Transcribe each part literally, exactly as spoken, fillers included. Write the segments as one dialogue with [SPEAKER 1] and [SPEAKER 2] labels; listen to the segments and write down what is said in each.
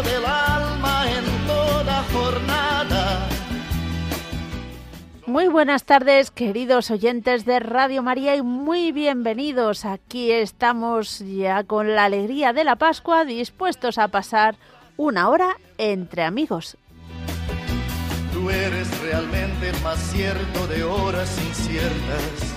[SPEAKER 1] alimento del alma en toda jornada.
[SPEAKER 2] Muy buenas tardes, queridos oyentes de Radio María, y muy bienvenidos. Aquí estamos ya con la alegría de la Pascua, dispuestos a pasar una hora entre amigos.
[SPEAKER 1] Tú eres realmente el más cierto de horas inciertas.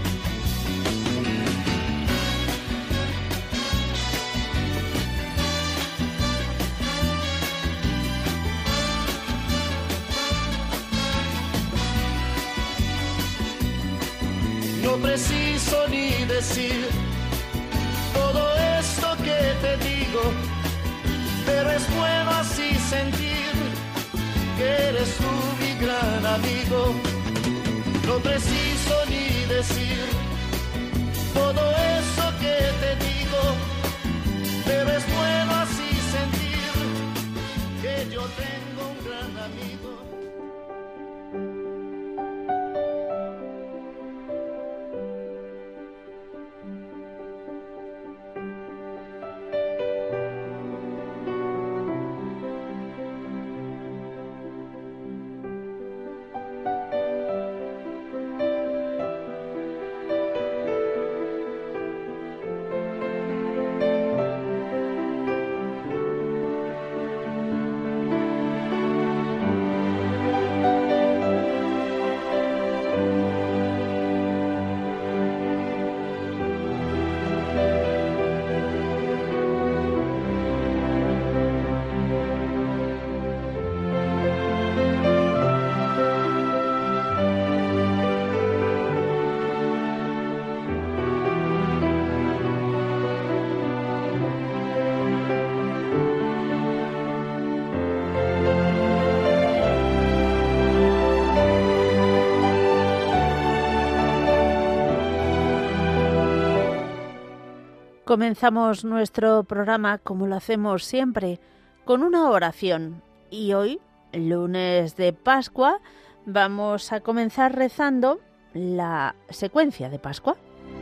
[SPEAKER 1] No preciso ni decir todo esto que te digo, pero es bueno así sentir que eres tú mi gran amigo. No preciso ni decir todo eso que te digo, pero es bueno así sentir que yo tengo un gran amigo.
[SPEAKER 2] Comenzamos nuestro programa, como lo hacemos siempre, con una oración. Y hoy, lunes de Pascua, vamos a comenzar rezando la secuencia de Pascua.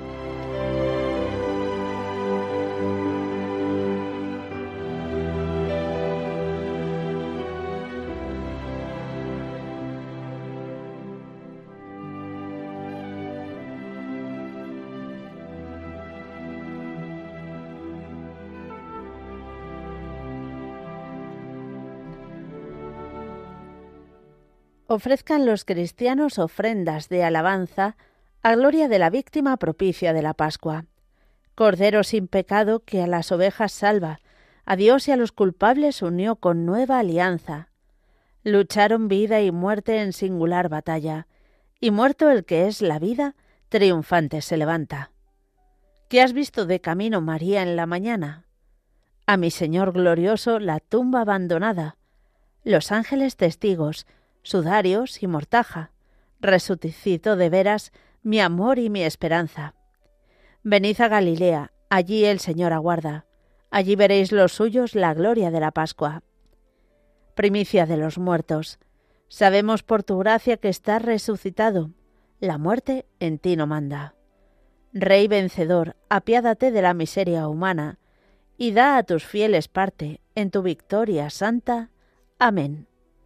[SPEAKER 2] Ofrezcan los cristianos ofrendas de alabanza a gloria de la víctima propicia de la Pascua. Cordero sin pecado que a las ovejas salva, a Dios y a los culpables unió con nueva alianza. Lucharon vida y muerte en singular batalla, y muerto el que es la vida, triunfante se levanta. ¿Qué has visto de camino, María, en la mañana? A mi Señor glorioso la tumba abandonada, los ángeles testigos, sudarios y mortaja, resucitó de veras mi amor y mi esperanza. Venid a Galilea, allí el Señor aguarda, allí veréis los suyos la gloria de la Pascua. Primicia de los muertos, sabemos por tu gracia que estás resucitado, la muerte en ti no manda. Rey vencedor, apiádate de la miseria humana, y da a tus fieles parte en tu victoria santa. Amén.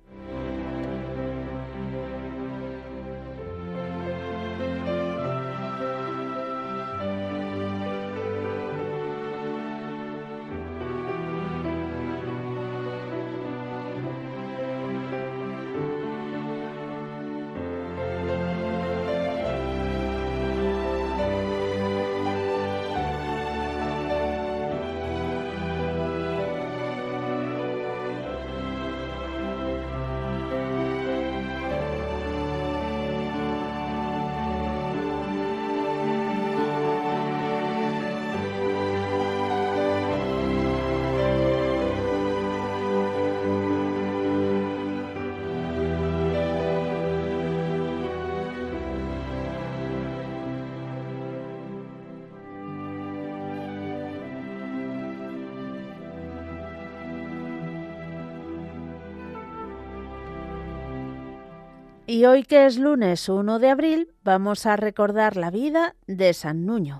[SPEAKER 2] Y hoy, que es lunes uno de abril, vamos a recordar la vida de San Nuño.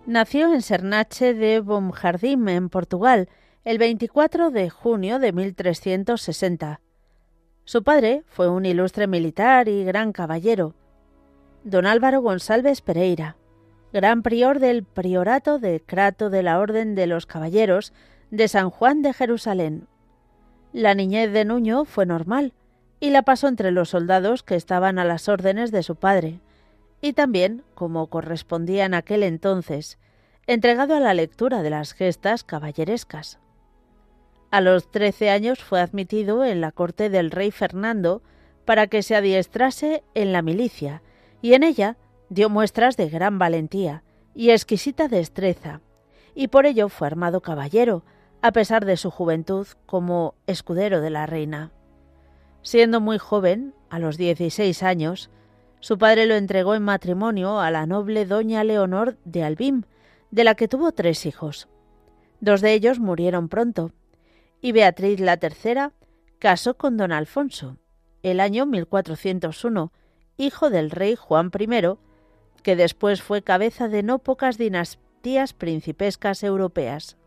[SPEAKER 2] Nació en Sernache de Bomjardim, en Portugal, el veinticuatro de junio de mil trescientos sesenta. Su padre fue un ilustre militar y gran caballero, don Álvaro González Pereira, gran prior del priorato de Crato de la Orden de los Caballeros de San Juan de Jerusalén. La niñez de Nuño fue normal y la pasó entre los soldados que estaban a las órdenes de su padre, y también, como correspondía en aquel entonces, entregado a la lectura de las gestas caballerescas. A los trece años fue admitido en la corte del rey Fernando para que se adiestrase en la milicia, y en ella dio muestras de gran valentía y exquisita destreza, y por ello fue armado caballero, a pesar de su juventud, como escudero de la reina. Siendo muy joven, a los dieciséis años, su padre lo entregó en matrimonio a la noble doña Leonor de Albim, de la que tuvo tres hijos. Dos de ellos murieron pronto, y Beatriz la tercera casó con don Alfonso, el año mil cuatrocientos uno, hijo del rey Juan primero, que después fue cabeza de no pocas dinastías principescas europeas.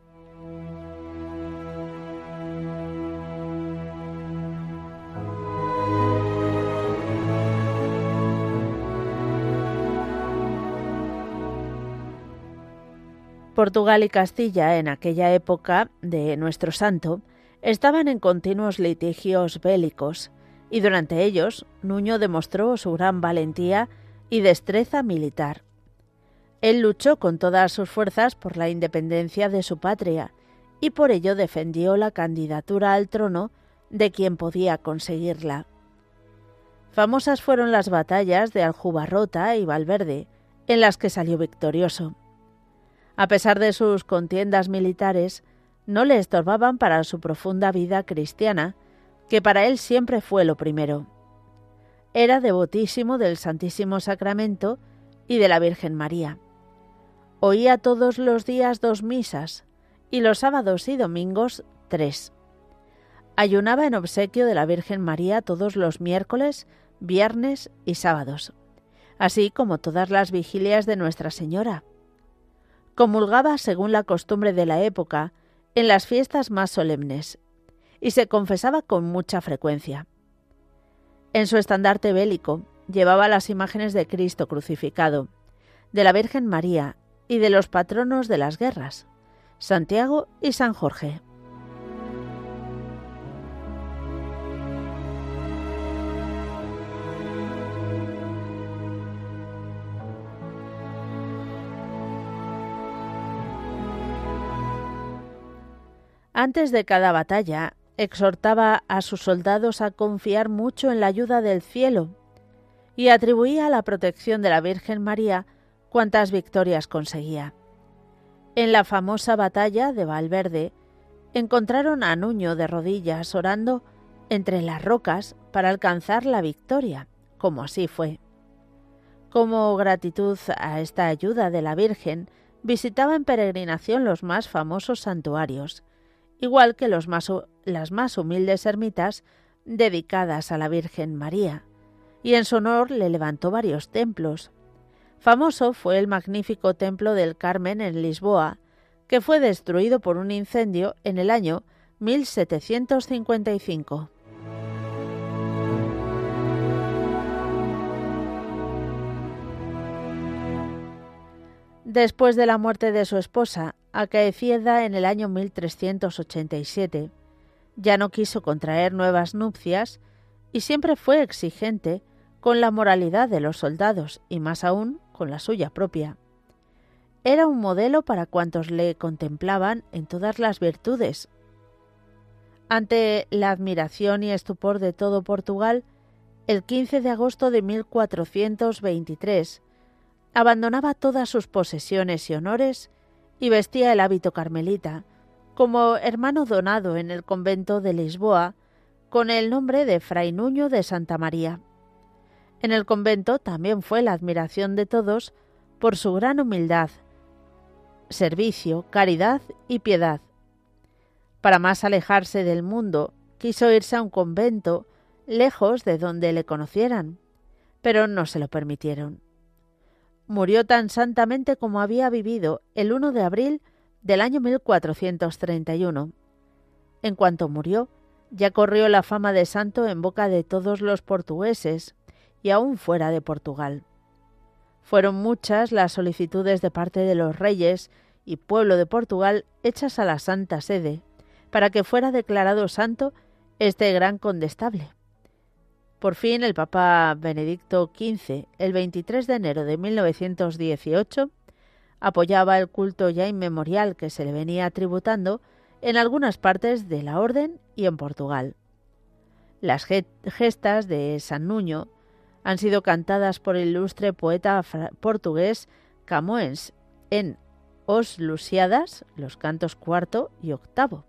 [SPEAKER 2] Portugal y Castilla, en aquella época de nuestro santo, estaban en continuos litigios bélicos, y durante ellos Nuño demostró su gran valentía y destreza militar. Él luchó con todas sus fuerzas por la independencia de su patria, y por ello defendió la candidatura al trono de quien podía conseguirla. Famosas fueron las batallas de Aljubarrota y Valverde, en las que salió victorioso. A pesar de sus contiendas militares, no le estorbaban para su profunda vida cristiana, que para él siempre fue lo primero. Era devotísimo del Santísimo Sacramento y de la Virgen María. Oía todos los días dos misas y los sábados y domingos tres. Ayunaba en obsequio de la Virgen María todos los miércoles, viernes y sábados, así como todas las vigilias de Nuestra Señora. Comulgaba según la costumbre de la época en las fiestas más solemnes y se confesaba con mucha frecuencia. En su estandarte bélico llevaba las imágenes de Cristo crucificado, de la Virgen María y de los patronos de las guerras, Santiago y San Jorge. Antes de cada batalla, exhortaba a sus soldados a confiar mucho en la ayuda del cielo y atribuía a la protección de la Virgen María cuantas victorias conseguía. En la famosa batalla de Valverde, encontraron a Nuño de rodillas orando entre las rocas para alcanzar la victoria, como así fue. Como gratitud a esta ayuda de la Virgen, visitaba en peregrinación los más famosos santuarios, igual que los más, las más humildes ermitas dedicadas a la Virgen María, y en su honor le levantó varios templos. Famoso fue el magnífico templo del Carmen en Lisboa, que fue destruido por un incendio en el año mil setecientos cincuenta y cinco. Después de la muerte de su esposa, acaecida en el año mil trescientos ochenta y siete, ya no quiso contraer nuevas nupcias y siempre fue exigente con la moralidad de los soldados y más aún con la suya propia. Era un modelo para cuantos le contemplaban en todas las virtudes. Ante la admiración y estupor de todo Portugal, el quince de agosto de mil cuatrocientos veintitrés, abandonaba todas sus posesiones y honores y vestía el hábito carmelita, como hermano donado en el convento de Lisboa, con el nombre de Fray Nuño de Santa María. En el convento también fue la admiración de todos por su gran humildad, servicio, caridad y piedad. Para más alejarse del mundo, quiso irse a un convento lejos de donde le conocieran, pero no se lo permitieron. murió tan santamente como había vivido el uno de abril del año mil cuatrocientos treinta y uno. En cuanto murió, ya corrió la fama de santo en boca de todos los portugueses y aún fuera de Portugal. Fueron muchas las solicitudes de parte de los reyes y pueblo de Portugal hechas a la Santa Sede para que fuera declarado santo este gran condestable. Por fin el Papa Benedicto quince, el veintitrés de enero de mil novecientos dieciocho, apoyaba el culto ya inmemorial que se le venía tributando en algunas partes de la Orden y en Portugal. Las gestas de San Nuño han sido cantadas por el ilustre poeta portugués Camões en Os Lusíadas, los cantos cuarto y octavo.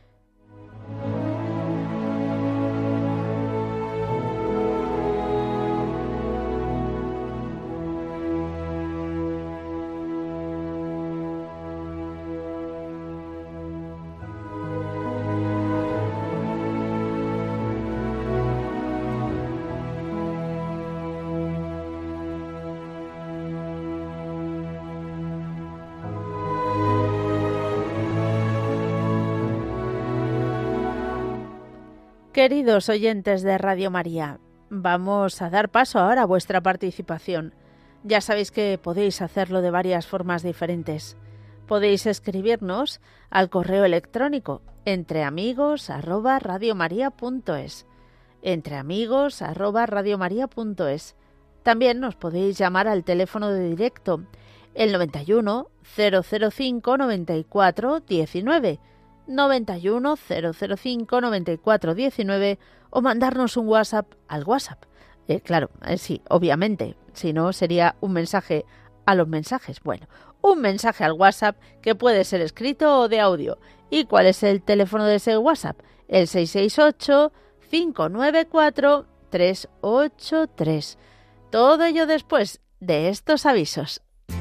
[SPEAKER 2] Queridos oyentes de Radio María, vamos a dar paso ahora a vuestra participación. Ya sabéis que podéis hacerlo de varias formas diferentes. Podéis escribirnos al correo electrónico entreamigos arroba radiomaria punto es, entreamigos arroba radiomaria punto es. También nos podéis llamar al teléfono de directo, el noventa y uno, cero cero cinco, noventa y cuatro, diecinueve, noventa y uno, cero cero cinco, noventa y cuatro, diecinueve, o mandarnos un WhatsApp al WhatsApp. Eh, claro, eh, sí, obviamente, si no sería un mensaje a los mensajes. Bueno, un mensaje al WhatsApp que puede ser escrito o de audio. ¿Y cuál es el teléfono de ese WhatsApp? El seis seis ocho, cinco nueve cuatro, tres ocho tres. Todo ello después de estos avisos.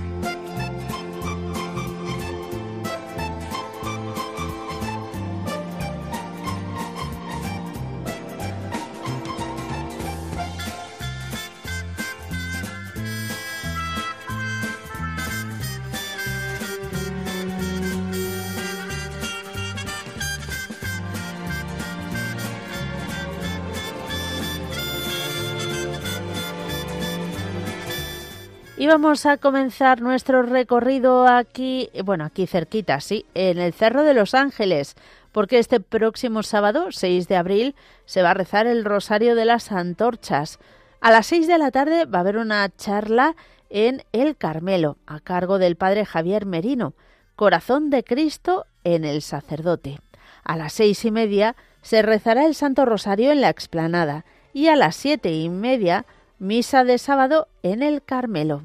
[SPEAKER 2] Y vamos a comenzar nuestro recorrido aquí, bueno, aquí cerquita, sí, en el Cerro de los Ángeles, porque este próximo sábado, seis de abril, se va a rezar el Rosario de las Antorchas. A las seis de la tarde va a haber una charla en El Carmelo, a cargo del padre Javier Merino, Corazón de Cristo en el Sacerdote. A las seis y media se rezará el Santo Rosario en la explanada y a las siete y media misa de sábado en el Carmelo.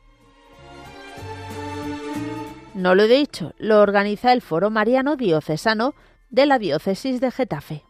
[SPEAKER 2] No lo he dicho, lo organiza el Foro Mariano Diocesano de la Diócesis de Getafe.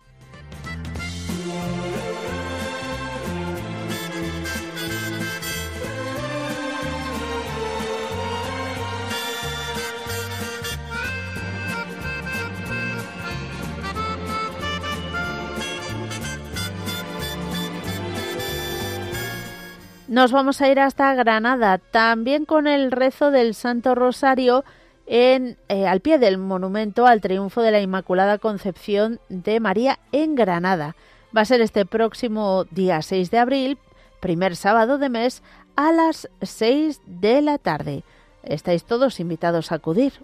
[SPEAKER 2] Nos vamos a ir hasta Granada, también con el rezo del Santo Rosario en, eh, al pie del monumento al triunfo de la Inmaculada Concepción de María en Granada. Va a ser este próximo día seis de abril, primer sábado de mes, a las seis de la tarde. Estáis todos invitados a acudir.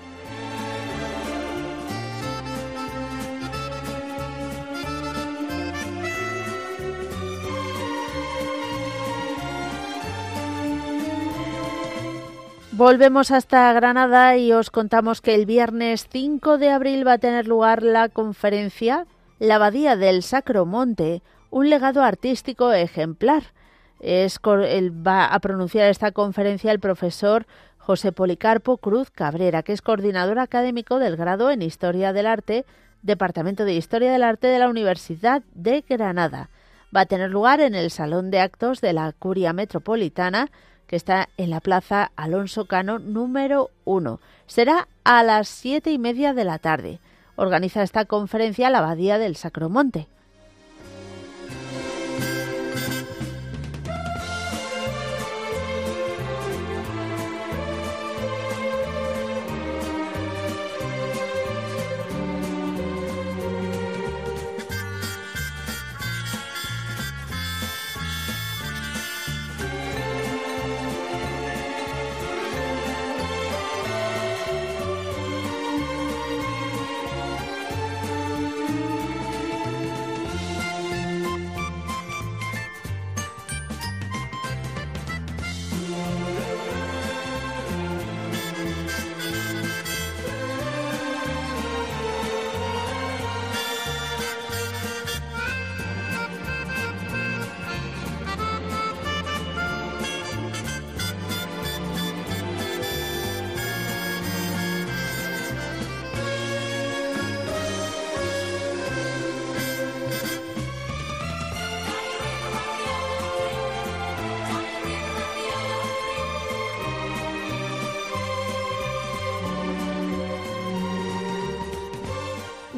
[SPEAKER 2] Volvemos hasta Granada y os contamos que el viernes cinco de abril va a tener lugar la conferencia La Abadía del Sacro Monte, un legado artístico ejemplar. Es, va a pronunciar esta conferencia el profesor José Policarpo Cruz Cabrera, que es coordinador académico del grado en Historia del Arte, Departamento de Historia del Arte de la Universidad de Granada. Va a tener lugar en el Salón de Actos de la Curia Metropolitana, que está en la Plaza Alonso Cano número uno. Será a las siete y media de la tarde. Organiza esta conferencia la Abadía del Sacro Monte.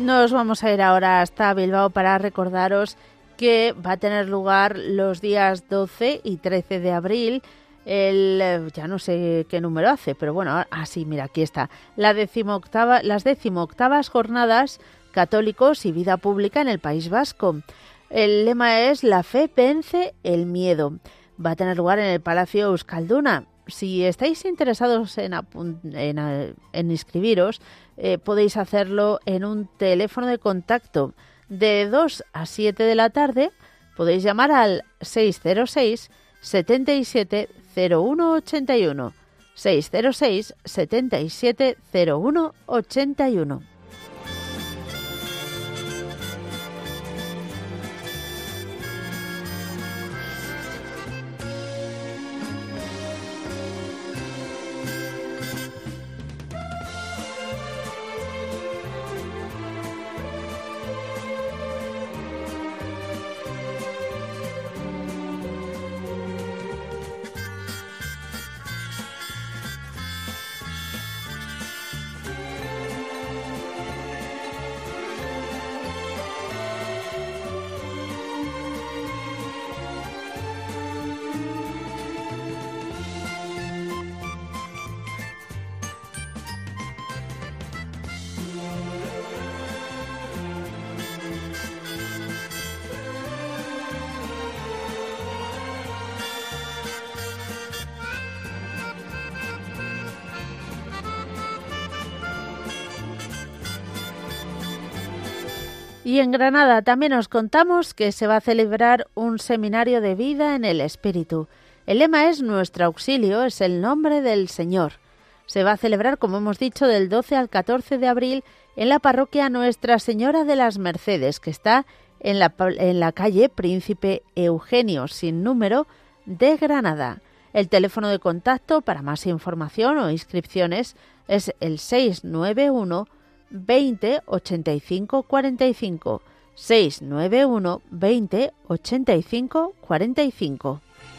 [SPEAKER 2] Nos vamos a ir ahora hasta Bilbao para recordaros que va a tener lugar los días doce y trece de abril, el, ya no sé qué número hace, pero bueno, ah, sí, mira, aquí está, la decimoctava, las decimoctavas jornadas católicos y vida pública en el País Vasco. El lema es La fe vence el miedo. Va a tener lugar en el Palacio Euskalduna. Si estáis interesados en, en, en inscribiros, eh, podéis hacerlo en un teléfono de contacto de dos a siete de la tarde. Podéis llamar al seis cero seis, setenta y siete, cero uno ochenta y uno. seis cero seis, setenta y siete, cero uno ochenta y uno. Y en Granada también os contamos que se va a celebrar un seminario de vida en el Espíritu. El lema es Nuestro auxilio es el nombre del Señor. Se va a celebrar, como hemos dicho, del doce al catorce de abril en la parroquia Nuestra Señora de las Mercedes, que está en la, en la calle Príncipe Eugenio, sin número, de Granada. El teléfono de contacto para más información o inscripciones es el seis nueve uno, veinte, ochenta y cinco, cuarenta y cinco, seis nueve uno, veinte, ochenta y cinco, cuarenta y cinco.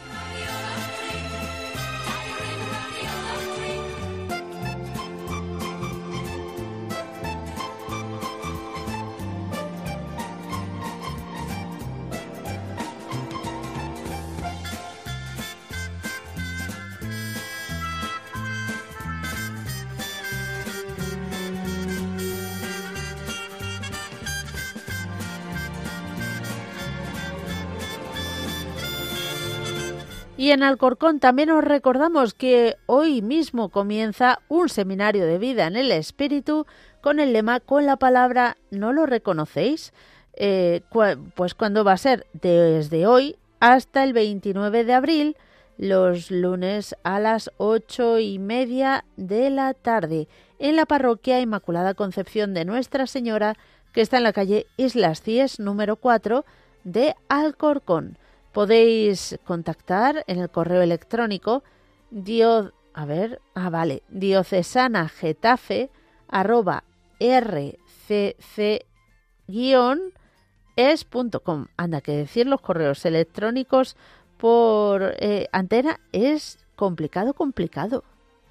[SPEAKER 2] Y en Alcorcón también os recordamos que hoy mismo comienza un seminario de vida en el Espíritu con el lema con la palabra ¿no lo reconocéis? Eh, cu- pues cuando va a ser desde hoy hasta el veintinueve de abril, los lunes a las ocho y media de la tarde en la parroquia Inmaculada Concepción de Nuestra Señora, que está en la calle Islas Cies número cuatro de Alcorcón. Podéis contactar en el correo electrónico dio, a ver, ah, vale, diocesanagetafe arroba rcc guion es punto com. Anda, que decir los correos electrónicos por eh, antena es complicado, complicado.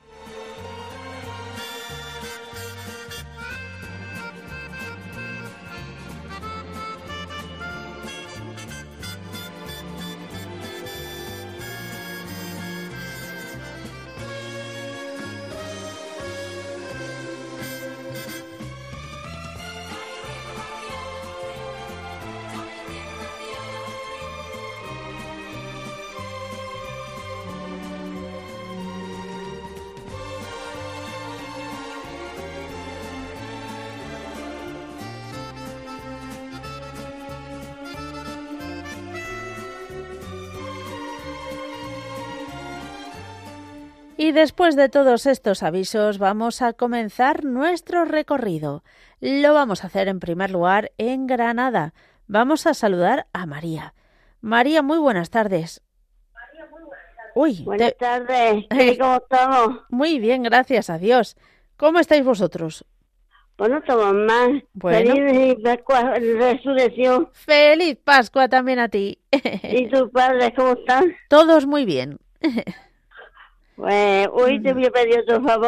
[SPEAKER 2] Y después de todos estos avisos vamos a comenzar nuestro recorrido. Lo vamos a hacer en primer lugar en Granada. Vamos a saludar a María. María, muy buenas tardes.
[SPEAKER 3] María, muy buenas tardes.
[SPEAKER 2] Uy,
[SPEAKER 3] buenas
[SPEAKER 2] te...
[SPEAKER 3] tardes. ¿Qué, ¿Cómo estamos?
[SPEAKER 2] Muy bien, gracias a Dios. ¿Cómo estáis vosotros?
[SPEAKER 3] Pues no estamos mal.
[SPEAKER 2] Bueno.
[SPEAKER 3] Feliz Pascua, resurrección.
[SPEAKER 2] Feliz Pascua también a ti.
[SPEAKER 3] ¿Y tus padres cómo están?
[SPEAKER 2] Todos muy bien.
[SPEAKER 3] Pues hoy te voy a pedir otro favor.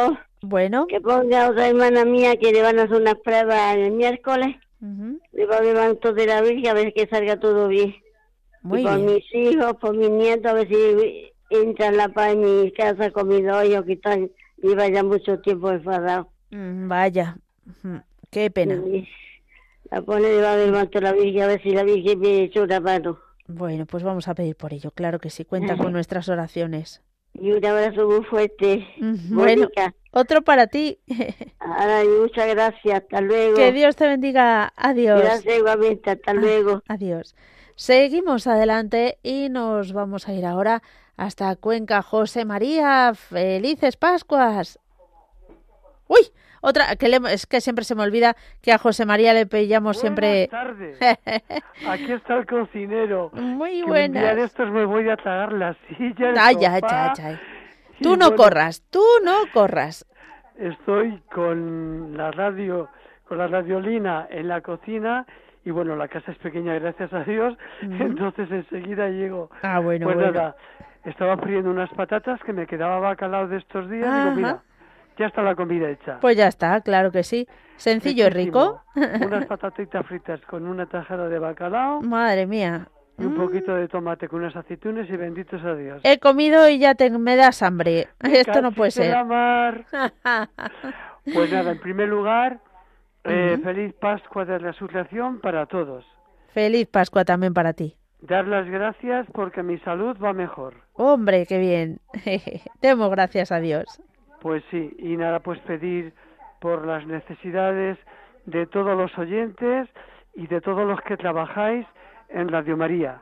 [SPEAKER 2] Bueno.
[SPEAKER 3] Que ponga a otra hermana mía que le van a hacer unas pruebas el miércoles.
[SPEAKER 2] Uh-huh.
[SPEAKER 3] Le va a levantar de la Virgen a ver que salga todo bien.
[SPEAKER 2] Muy
[SPEAKER 3] y por
[SPEAKER 2] bien.
[SPEAKER 3] mis hijos, por mis nietos, a ver si entra la paz en mi casa con mis dos hijos que están, lleva ya mucho tiempo enfadados.
[SPEAKER 2] Mm, vaya, mm, qué pena.
[SPEAKER 3] Y la pone debajo del manto la Virgen a ver si la Virgen me echa una mano.
[SPEAKER 2] Bueno, pues vamos a pedir por ello, claro que sí, cuenta con nuestras oraciones.
[SPEAKER 3] Y un abrazo muy fuerte.
[SPEAKER 2] Mm, bueno,
[SPEAKER 3] Mónica.
[SPEAKER 2] Otro para ti.
[SPEAKER 3] Ahora, muchas gracias, hasta luego.
[SPEAKER 2] Que Dios te bendiga, adiós.
[SPEAKER 3] Gracias igualmente, hasta luego.
[SPEAKER 2] Ah, adiós. Seguimos adelante y nos vamos a ir ahora hasta Cuenca. José María, felices Pascuas. Uy, otra, que le, es que siempre se me olvida que a José María le pillamos
[SPEAKER 4] buenas
[SPEAKER 2] siempre...
[SPEAKER 4] tardes. Aquí está el cocinero.
[SPEAKER 2] Muy
[SPEAKER 4] que
[SPEAKER 2] buenas.
[SPEAKER 4] Un día de estos me voy a tragar la silla, el
[SPEAKER 2] Ay,
[SPEAKER 4] sofá,
[SPEAKER 2] ay, ay, ay. Tú
[SPEAKER 4] y
[SPEAKER 2] no
[SPEAKER 4] bueno,
[SPEAKER 2] corras, tú no corras.
[SPEAKER 4] Estoy con la radio, con la radiolina en la cocina y bueno, la casa es pequeña, gracias a Dios,
[SPEAKER 2] Uh-huh.
[SPEAKER 4] entonces enseguida llego.
[SPEAKER 2] Ah, bueno,
[SPEAKER 4] Pues
[SPEAKER 2] bueno.
[SPEAKER 4] nada, estaba friendo unas patatas que me quedaba bacalao de estos días y
[SPEAKER 2] Ajá.
[SPEAKER 4] digo, mira, ya está la comida hecha.
[SPEAKER 2] Pues ya está, claro que sí. Sencillo y rico.
[SPEAKER 4] Riquísimo. Unas patatitas fritas con una tajada de bacalao
[SPEAKER 2] Madre mía.
[SPEAKER 4] y un poquito de tomate con unas aceitunas y benditos a Dios.
[SPEAKER 2] He comido y ya te, me das hambre.
[SPEAKER 4] Me
[SPEAKER 2] Esto no puede
[SPEAKER 4] cachis de
[SPEAKER 2] ser.
[SPEAKER 4] la mar. Pues nada, en primer lugar, eh,
[SPEAKER 2] Ujú.
[SPEAKER 4] feliz Pascua de Resurrección para todos.
[SPEAKER 2] Feliz Pascua también para ti.
[SPEAKER 4] Dar las gracias porque mi salud va mejor.
[SPEAKER 2] Hombre, qué bien. Demos gracias a Dios.
[SPEAKER 4] Pues sí, y nada, pues pedir por las necesidades de todos los oyentes y de todos los que trabajáis en Radio María.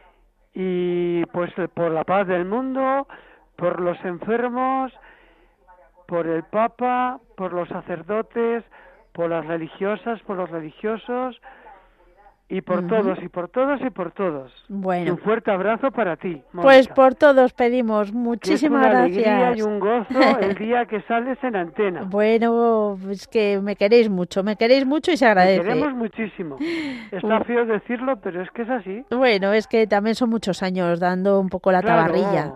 [SPEAKER 4] Y pues por la paz del mundo, por los enfermos, por el Papa, por los sacerdotes, por las religiosas, por los religiosos, y por
[SPEAKER 2] Ujú.
[SPEAKER 4] todos, y por todos, y por todos. Y
[SPEAKER 2] Bueno,
[SPEAKER 4] un fuerte abrazo para ti, Mónica.
[SPEAKER 2] pues por todos pedimos.
[SPEAKER 4] Que es
[SPEAKER 2] Muchísimas
[SPEAKER 4] una alegría
[SPEAKER 2] gracias.
[SPEAKER 4] y un gozo el día que sales en antena.
[SPEAKER 2] Bueno, es que me queréis mucho, me queréis mucho y se
[SPEAKER 4] Te
[SPEAKER 2] agradece.
[SPEAKER 4] queremos muchísimo. Está
[SPEAKER 2] Uh.
[SPEAKER 4] feo decirlo, pero es que es así.
[SPEAKER 2] Bueno, es que también son muchos años dando un poco la
[SPEAKER 4] Claro.
[SPEAKER 2] tabarrilla.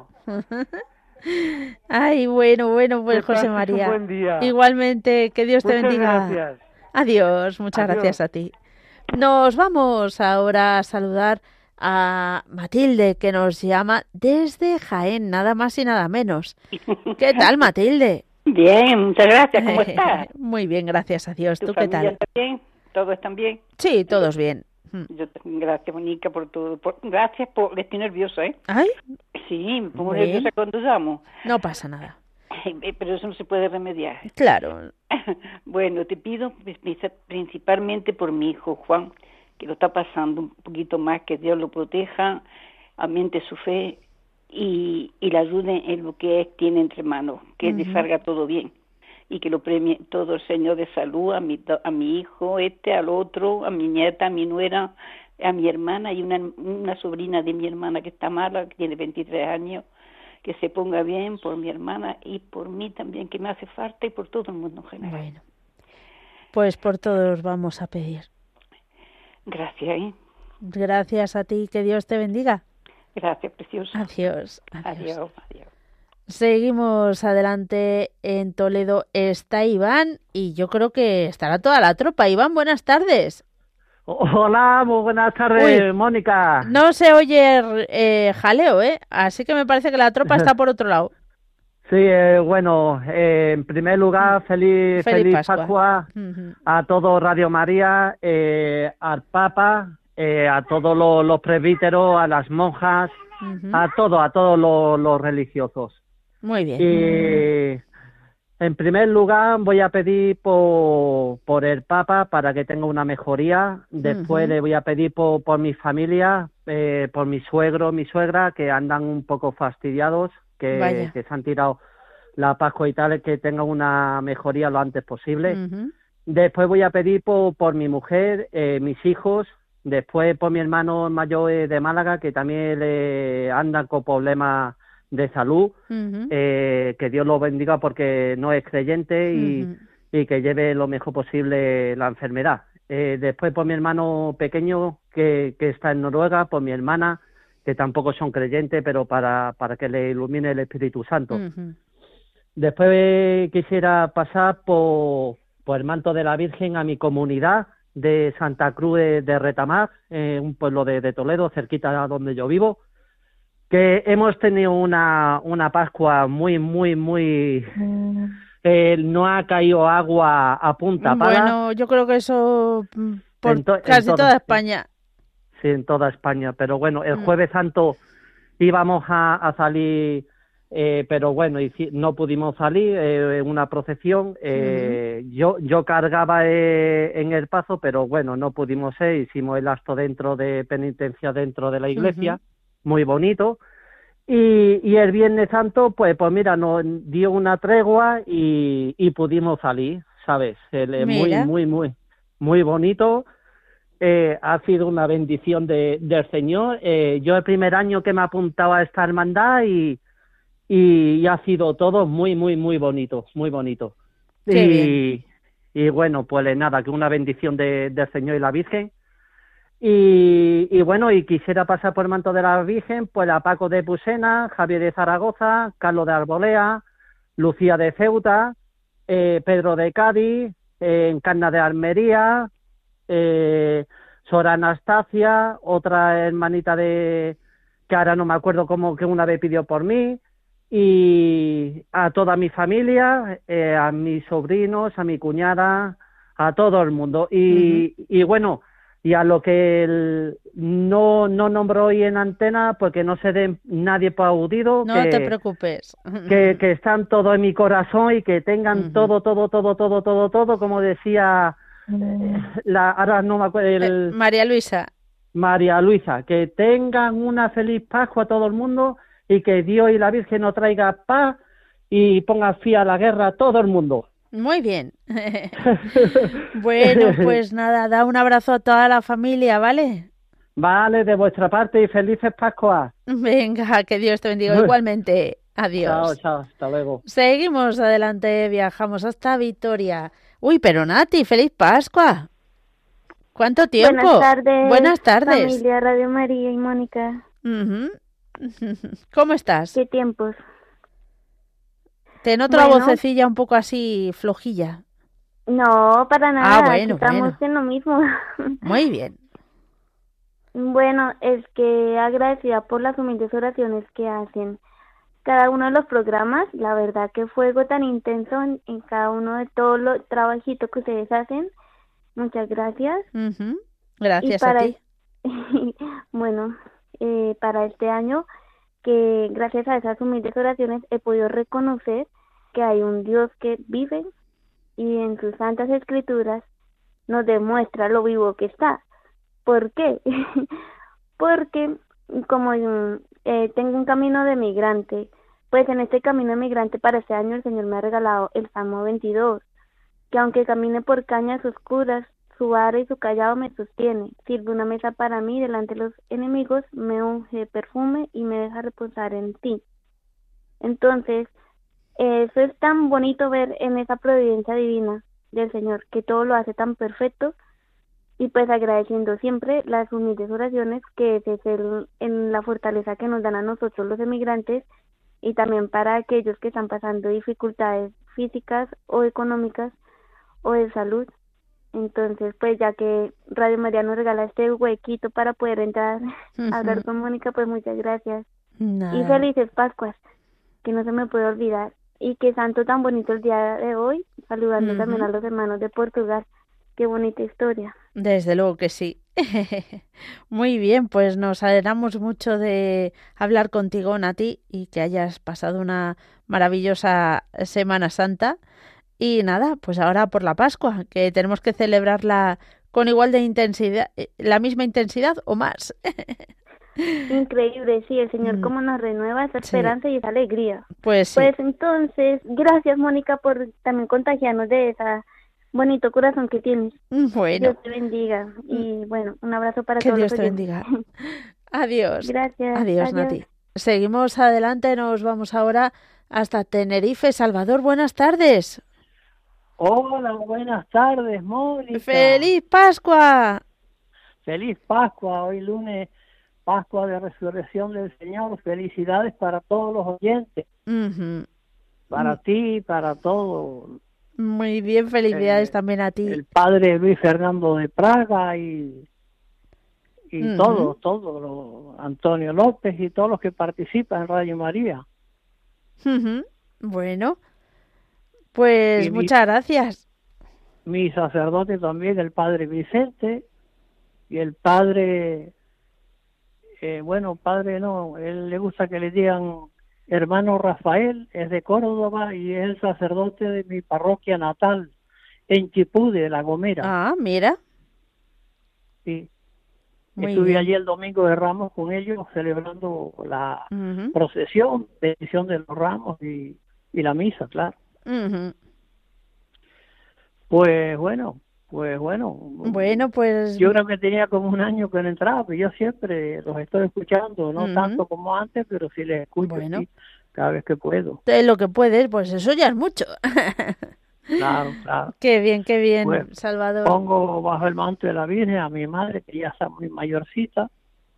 [SPEAKER 2] Ay, bueno, bueno, pues
[SPEAKER 4] Que
[SPEAKER 2] José
[SPEAKER 4] pases un
[SPEAKER 2] María.
[SPEAKER 4] buen día.
[SPEAKER 2] Igualmente, que Dios te
[SPEAKER 4] Muchas
[SPEAKER 2] bendiga.
[SPEAKER 4] gracias.
[SPEAKER 2] Adiós, muchas
[SPEAKER 4] Adiós.
[SPEAKER 2] gracias a ti. Nos vamos ahora a saludar a Matilde, que nos llama desde Jaén, nada más y nada menos. ¿Qué tal, Matilde?
[SPEAKER 5] Bien, muchas gracias. ¿Cómo estás?
[SPEAKER 2] Muy bien, gracias a Dios.
[SPEAKER 5] ¿Tu
[SPEAKER 2] ¿Tú qué
[SPEAKER 5] familia
[SPEAKER 2] tal?
[SPEAKER 5] está bien? ¿Todos están bien?
[SPEAKER 2] Sí, todos bien.
[SPEAKER 5] Yo, gracias, Mónica, por todo. Por, gracias por... Estoy nerviosa, ¿eh?
[SPEAKER 2] Ay,
[SPEAKER 5] Sí, me pongo
[SPEAKER 2] Bueno.
[SPEAKER 5] nerviosa cuando llamo.
[SPEAKER 2] no pasa nada.
[SPEAKER 5] Pero eso no se puede remediar.
[SPEAKER 2] Claro.
[SPEAKER 5] Bueno, te pido principalmente por mi hijo Juan, que lo está pasando un poquito más, que Dios lo proteja, aumente su fe y, y le ayude en lo que es, tiene entre manos, que le
[SPEAKER 2] Ujú.
[SPEAKER 5] salga todo bien y que lo premie todo el Señor de salud a mi, a mi hijo, este, al otro, a mi nieta, a mi nuera, a mi hermana y una, una sobrina de mi hermana que está mala, que tiene veintitrés años, que se ponga bien por mi hermana y por mí también, que me hace falta, y por todo el mundo en general.
[SPEAKER 2] Bueno, pues por todos vamos a pedir.
[SPEAKER 5] Gracias, ¿eh?
[SPEAKER 2] Gracias a ti, que Dios te bendiga.
[SPEAKER 5] Gracias, preciosa.
[SPEAKER 2] Adiós. Adiós.
[SPEAKER 5] Adiós, adiós.
[SPEAKER 2] Seguimos adelante en Toledo. Está Iván y yo creo que estará toda la tropa. Iván, buenas tardes.
[SPEAKER 6] Hola, muy buenas tardes,
[SPEAKER 2] Uy.
[SPEAKER 6] Mónica.
[SPEAKER 2] No se oye eh, jaleo, ¿eh? Así que me parece que la tropa está por otro lado.
[SPEAKER 6] Sí, eh, bueno, eh, en primer lugar, feliz,
[SPEAKER 2] Feliz
[SPEAKER 6] feliz
[SPEAKER 2] Pascua.
[SPEAKER 6] Pascua,
[SPEAKER 2] Ujú.
[SPEAKER 6] a todo Radio María, eh, al Papa, eh, a todos los, los presbíteros, a las monjas,
[SPEAKER 2] Ujú.
[SPEAKER 6] a todos, a todos los, los religiosos.
[SPEAKER 2] Muy bien.
[SPEAKER 6] Y en primer lugar voy a pedir por, por el Papa para que tenga una mejoría. Después
[SPEAKER 2] Ujú.
[SPEAKER 6] le voy a pedir por, por mi familia, eh, por mi suegro, mi suegra, que andan un poco fastidiados, que,
[SPEAKER 2] Vaya.
[SPEAKER 6] que se han tirado la Pascua y tal, que tengan una mejoría lo antes posible.
[SPEAKER 2] Ujú.
[SPEAKER 6] Después voy a pedir por, por mi mujer, eh, mis hijos. Después por mi hermano mayor eh, de Málaga, que también le andan con problemas de salud.
[SPEAKER 2] Ujú.
[SPEAKER 6] Eh, que Dios lo bendiga porque no es creyente y,
[SPEAKER 2] Ujú.
[SPEAKER 6] y que lleve lo mejor posible la enfermedad. Eh, después por mi hermano pequeño que, que está en Noruega, por mi hermana, que tampoco son creyentes, pero para, para que le ilumine el Espíritu Santo.
[SPEAKER 2] Ujú.
[SPEAKER 6] Después quisiera pasar por, por el manto de la Virgen a mi comunidad de Santa Cruz de, de Retamar, eh, un pueblo de, de Toledo, cerquita a donde yo vivo, que hemos tenido una, una Pascua muy, muy, muy... Eh, no ha caído agua a punta pala.
[SPEAKER 2] Bueno, yo creo que eso mm, por
[SPEAKER 6] En to- en
[SPEAKER 2] casi
[SPEAKER 6] toda-
[SPEAKER 2] toda España.
[SPEAKER 6] Sí, en toda España. Pero bueno, el
[SPEAKER 2] Mm.
[SPEAKER 6] Jueves Santo íbamos a, a salir, eh, pero bueno, hici- no pudimos salir eh, en una procesión. Eh, yo yo cargaba eh, en el paso, pero bueno, no pudimos ser. Hicimos el acto dentro de penitencia dentro de la iglesia,
[SPEAKER 2] Ujú.
[SPEAKER 6] muy bonito. Y, y el Viernes Santo, pues pues mira, nos dio una tregua y, y pudimos salir, ¿sabes? El, eh, muy,
[SPEAKER 2] Mira.
[SPEAKER 6] muy, muy, muy bonito. Eh, ha sido una bendición de, del Señor. Eh, yo el primer año que me apuntaba a esta hermandad y, y, y ha sido todo muy, muy, muy bonito, muy bonito.
[SPEAKER 2] Qué
[SPEAKER 6] y,
[SPEAKER 2] bien.
[SPEAKER 6] y bueno, pues nada, que una bendición de, del Señor y la Virgen. Y, y bueno, y quisiera pasar por el manto de la Virgen, pues a Paco de Pusena, Javier de Zaragoza, Carlos de Arbolea, Lucía de Ceuta, eh, Pedro de Cádiz, eh, Encarna de Almería, eh, Sora Anastasia, otra hermanita de que ahora no me acuerdo cómo, que una vez pidió por mí, y a toda mi familia, eh, a mis sobrinos, a mi cuñada, a todo el mundo. Y, y bueno, y a lo que el- no, no nombró hoy en antena, porque no se dé nadie por aludido,
[SPEAKER 2] No
[SPEAKER 6] que,
[SPEAKER 2] te preocupes.
[SPEAKER 6] que, que están todos en mi corazón y que tengan
[SPEAKER 2] Ujú.
[SPEAKER 6] todo, todo, todo, todo, todo, todo, como decía, eh, la, ahora no me acuerdo,
[SPEAKER 2] Eh,
[SPEAKER 6] el,
[SPEAKER 2] María Luisa.
[SPEAKER 6] María Luisa, que tengan una feliz Pascua a todo el mundo y que Dios y la Virgen nos traiga paz y ponga fin a la guerra a todo el mundo.
[SPEAKER 2] Muy bien. Bueno, pues nada, da un abrazo a toda la familia, ¿vale?
[SPEAKER 6] Vale, de vuestra parte y felices Pascuas.
[SPEAKER 2] Venga, que Dios te bendiga igualmente.
[SPEAKER 6] Chao,
[SPEAKER 2] Adiós.
[SPEAKER 6] chao, hasta luego.
[SPEAKER 2] Seguimos adelante, viajamos hasta Vitoria. Uy, pero Nati, feliz Pascua. ¿Cuánto tiempo?
[SPEAKER 7] Buenas tardes.
[SPEAKER 2] Buenas tardes.
[SPEAKER 7] Familia Radio María y Mónica.
[SPEAKER 2] Ujú. ¿Cómo estás?
[SPEAKER 7] ¿Qué tiempos?
[SPEAKER 2] Te noto la
[SPEAKER 7] Bueno.
[SPEAKER 2] vocecilla un poco así flojilla.
[SPEAKER 7] No, para nada.
[SPEAKER 2] Ah, bueno,
[SPEAKER 7] aquí estamos
[SPEAKER 2] bueno.
[SPEAKER 7] en lo mismo.
[SPEAKER 2] Muy bien.
[SPEAKER 7] Bueno, es que agradecida por las humildes oraciones que hacen cada uno de los programas. La verdad que fue algo tan intenso en, en cada uno de todos los trabajitos que ustedes hacen. Muchas gracias.
[SPEAKER 2] Ujú. Gracias
[SPEAKER 7] Y para
[SPEAKER 2] a ti.
[SPEAKER 7] bueno, eh, para este año, que gracias a esas humildes oraciones he podido reconocer que hay un Dios que vive y en sus santas escrituras nos demuestra lo vivo que está. ¿Por qué? Porque como eh, tengo un camino de migrante, pues en este camino de migrante para este año el Señor me ha regalado el Salmo veintidós, que aunque camine por cañas oscuras, su vara y su callado me sostiene, sirve una mesa para mí delante de los enemigos, me unge de perfume y me deja reposar en ti. Entonces, eso es tan bonito ver en esa providencia divina del Señor, que todo lo hace tan perfecto, y pues agradeciendo siempre las humildes oraciones, que es el, en la fortaleza que nos dan a nosotros los emigrantes, y también para aquellos que están pasando dificultades físicas o económicas o de salud. Entonces, pues ya que Radio María nos regala este huequito para poder entrar a hablar con Mónica, pues muchas gracias.
[SPEAKER 2] Nada.
[SPEAKER 7] Y felices Pascuas, que no se me puede olvidar. Y que santo tan bonito el día de hoy, saludando
[SPEAKER 2] Ujú.
[SPEAKER 7] también a los hermanos de Portugal. Qué bonita historia.
[SPEAKER 2] Desde luego que sí. Muy bien, pues nos alegramos mucho de hablar contigo, Nati, y que hayas pasado una maravillosa Semana Santa. Y nada, pues ahora por la Pascua, que tenemos que celebrarla con igual de intensidad, eh, la misma intensidad o más.
[SPEAKER 7] Increíble, sí, el Señor
[SPEAKER 2] Mm.
[SPEAKER 7] cómo nos renueva esa
[SPEAKER 2] Sí.
[SPEAKER 7] esperanza y esa alegría.
[SPEAKER 2] Pues sí.
[SPEAKER 7] Pues entonces, gracias Mónica por también contagiarnos de ese bonito corazón que tienes.
[SPEAKER 2] Bueno,
[SPEAKER 7] Dios te bendiga. Y bueno, un abrazo para
[SPEAKER 2] que
[SPEAKER 7] todos
[SPEAKER 2] Dios
[SPEAKER 7] los
[SPEAKER 2] te
[SPEAKER 7] oyentes.
[SPEAKER 2] bendiga. Adiós.
[SPEAKER 7] Gracias.
[SPEAKER 2] Adiós, Nati. Seguimos adelante, nos vamos ahora hasta Tenerife. Salvador, buenas tardes.
[SPEAKER 8] Hola, buenas tardes, Mónica.
[SPEAKER 2] ¡Feliz Pascua!
[SPEAKER 8] Feliz Pascua, hoy lunes, Pascua de Resurrección del Señor. Felicidades para todos los oyentes.
[SPEAKER 2] Ujú.
[SPEAKER 8] para
[SPEAKER 2] Mm.
[SPEAKER 8] ti, para todo.
[SPEAKER 2] Muy bien, felicidades
[SPEAKER 8] El-
[SPEAKER 2] también a ti.
[SPEAKER 8] El padre Luis Fernando de Praga y, y
[SPEAKER 2] Ujú.
[SPEAKER 8] todos, todos, los- Antonio López y todos los que participan en Radio María.
[SPEAKER 2] Ujú. Bueno, pues
[SPEAKER 8] Y mi,
[SPEAKER 2] muchas gracias.
[SPEAKER 8] mi sacerdote también, el padre Vicente, y el padre, eh, bueno, padre no, él le gusta que le digan hermano Rafael, es de Córdoba y es el sacerdote de mi parroquia natal, en Chipú de La Gomera.
[SPEAKER 2] Ah, mira,
[SPEAKER 8] Sí.
[SPEAKER 2] muy
[SPEAKER 8] Estuve
[SPEAKER 2] bien.
[SPEAKER 8] allí el domingo de Ramos con ellos celebrando la
[SPEAKER 2] Ujú,
[SPEAKER 8] procesión, bendición de los ramos y, y la misa, claro.
[SPEAKER 2] ujú.
[SPEAKER 8] Pues bueno, pues bueno.
[SPEAKER 2] Bueno, pues
[SPEAKER 8] Yo creo que tenía como un año que no entraba, pero yo siempre los estoy escuchando, no
[SPEAKER 2] Ujú.
[SPEAKER 8] tanto como antes, pero sí les escucho,
[SPEAKER 2] Bueno.
[SPEAKER 8] sí, cada vez que puedo.
[SPEAKER 2] de lo que puedes, pues eso ya es mucho.
[SPEAKER 8] Claro, claro.
[SPEAKER 2] Qué bien, qué bien,
[SPEAKER 8] Pues
[SPEAKER 2] Salvador.
[SPEAKER 8] pongo bajo el manto de la Virgen a mi madre, que ya está muy mayorcita,